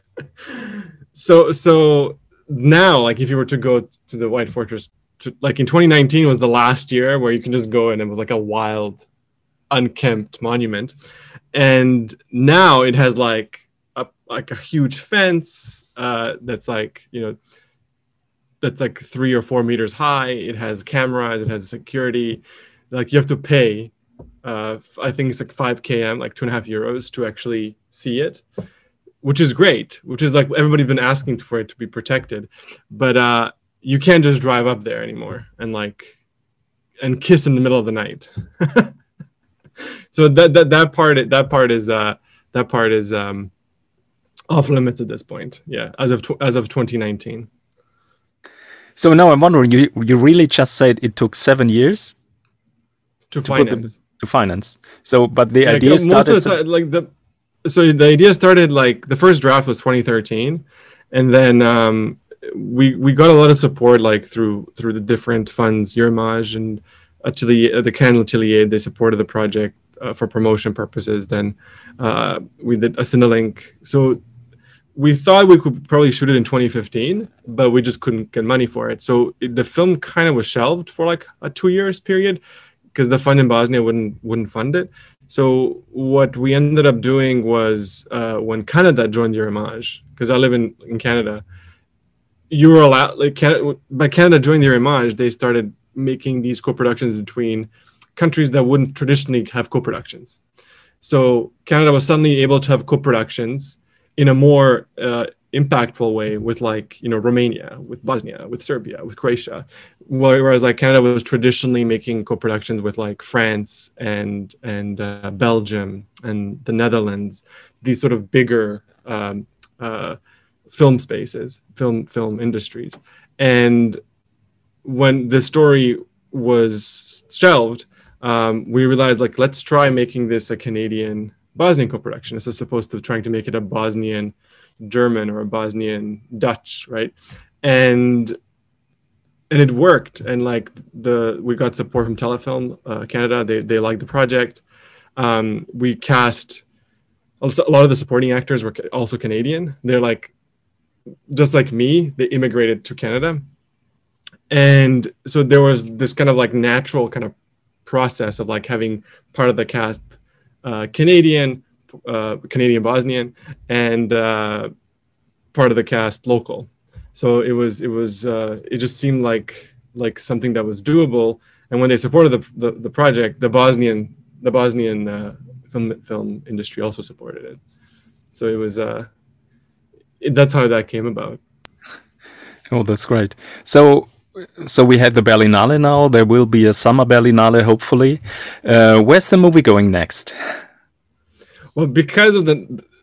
Speaker 10: So now, like if you were to go to the White Fortress, like in 2019 was the last year where you can just go and it was like a wild, unkempt monument, and now it has like a huge fence that's like, you know, that's like 3 or 4 meters high. It has cameras, it has security. Like you have to pay, I think it's like 5 km, like €2.5 to actually see it, which is great, which is like everybody's been asking for it to be protected. But you can't just drive up there anymore and kiss in the middle of the night. So that part is off limits at this point. Yeah, as of 2019.
Speaker 8: So now I'm wondering, you really just said it took 7 years
Speaker 10: to finance.
Speaker 8: So, but the idea started.
Speaker 10: So the idea started like the first draft was 2013, and then we got a lot of support like through the different funds, Euromage and the Cannes Atelier. They supported the project for promotion purposes. Then we did a Cinelink. So we thought we could probably shoot it in 2015, but we just couldn't get money for it. So the film kind of was shelved for like a 2 years period because the fund in Bosnia wouldn't fund it. So what we ended up doing was when Canada joined Euromage, because I live in Canada, you were allowed, like by Canada joining the Eurimage, they started making these co-productions between countries that wouldn't traditionally have co-productions. So Canada was suddenly able to have co-productions in a more impactful way with, like, you know, Romania, with Bosnia, with Serbia, with Croatia, whereas like Canada was traditionally making co-productions with like France and Belgium and the Netherlands, these sort of bigger film spaces, film industries. And when the story was shelved, we realized, like, let's try making this a Canadian Bosnian co-production as opposed to trying to make it a Bosnian German or a Bosnian Dutch, right? And it worked, and like we got support from Telefilm Canada. They liked the project. We cast a lot of the supporting actors were also Canadian. They're like, just like me, they immigrated to Canada, and so there was this kind of like natural kind of process of like having part of the cast Canadian Bosnian, and part of the cast local. So it just seemed like something that was doable. And when they supported the project, the Bosnian film industry also supported it. So it was that's how that came about.
Speaker 8: Oh, that's great. So we had the Berlinale now. There will be a summer Berlinale, hopefully. Where's the movie going next?
Speaker 10: Well, because of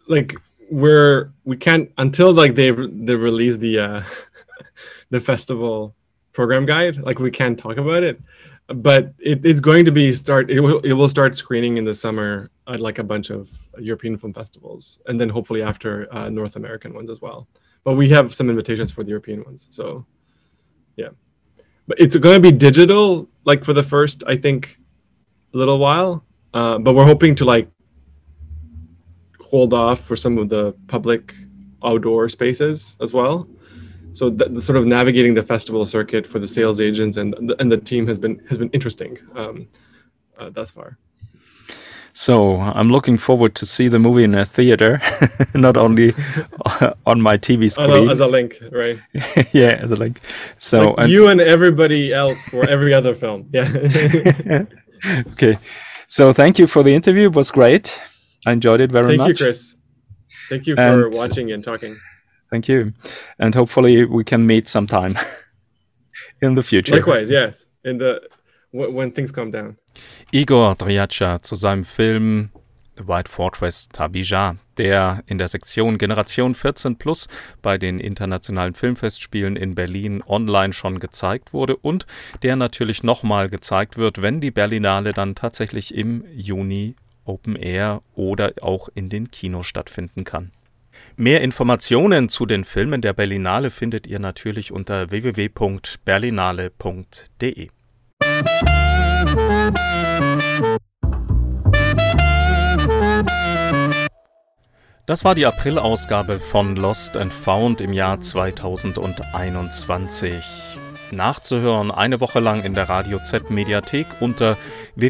Speaker 10: we can't until like they release the festival program guide. Like, we can't talk about it, but it's going to be it will start screening in the summer at like a bunch of European film festivals, and then hopefully after North American ones as well. But we have some invitations for the European ones, so yeah. But it's going to be digital, like, for the first, I think, little while. But we're hoping to like hold off for some of the public outdoor spaces as well. So the sort of navigating the festival circuit for the sales agents and the team has been interesting thus far.
Speaker 8: So I'm looking forward to see the movie in a theater, not only on my TV screen.
Speaker 10: As a link, right?
Speaker 8: Yeah, as a link. So
Speaker 10: like you and everybody else for every other film. Yeah.
Speaker 8: Okay. So thank you for the interview. It was great. I enjoyed it very much.
Speaker 10: Thank you, Chris. Thank you for watching and talking.
Speaker 8: Thank you. And hopefully we can meet sometime in the future.
Speaker 10: Likewise, yes. When things calm down.
Speaker 2: Igor Drjača zu seinem Film The White Fortress Tabija, der in der Sektion Generation 14+ bei den internationalen Filmfestspielen in Berlin online schon gezeigt wurde und der natürlich nochmal gezeigt wird, wenn die Berlinale dann tatsächlich im Juni Open Air oder auch in den Kinos stattfinden kann. Mehr Informationen zu den Filmen der Berlinale findet ihr natürlich unter www.berlinale.de. Das war die April-Ausgabe von Lost and Found im Jahr 2021. Nachzuhören eine Woche lang in der Radio Z Mediathek unter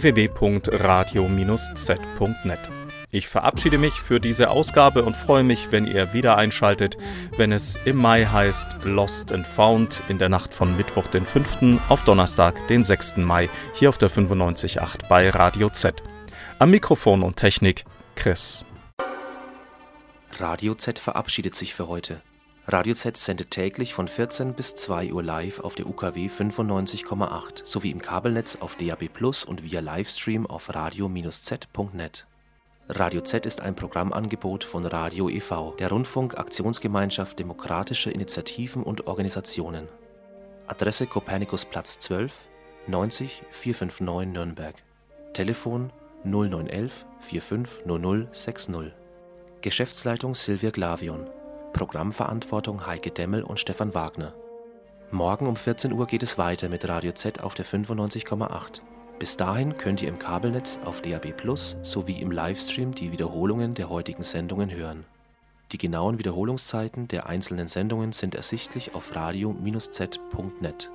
Speaker 2: www.radio-z.net. Ich verabschiede mich für diese Ausgabe und freue mich, wenn ihr wieder einschaltet, wenn es im Mai heißt Lost and Found in der Nacht von Mittwoch, den 5. auf Donnerstag, den 6. Mai, hier auf der 95.8 bei Radio Z. Am Mikrofon und Technik Chris.
Speaker 11: Radio Z verabschiedet sich für heute. Radio Z sendet täglich von 14 bis 2 Uhr live auf der UKW 95,8 sowie im Kabelnetz auf DAB+ und via Livestream auf radio-z.net. Radio Z ist ein Programmangebot von Radio e.V., der Rundfunk-Aktionsgemeinschaft demokratischer Initiativen und Organisationen. Adresse Kopernikusplatz 12, 90 459 Nürnberg. Telefon 0911 450060. Geschäftsleitung Silvia Glavion. Programmverantwortung Heike Demmel und Stefan Wagner. Morgen um 14 Uhr geht es weiter mit Radio Z auf der 95,8. Bis dahin könnt ihr im Kabelnetz auf DAB+ sowie im Livestream die Wiederholungen der heutigen Sendungen hören. Die genauen Wiederholungszeiten der einzelnen Sendungen sind ersichtlich auf radio-z.net.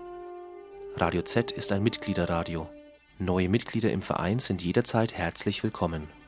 Speaker 11: Radio Z ist ein Mitgliederradio. Neue Mitglieder im Verein sind jederzeit herzlich willkommen.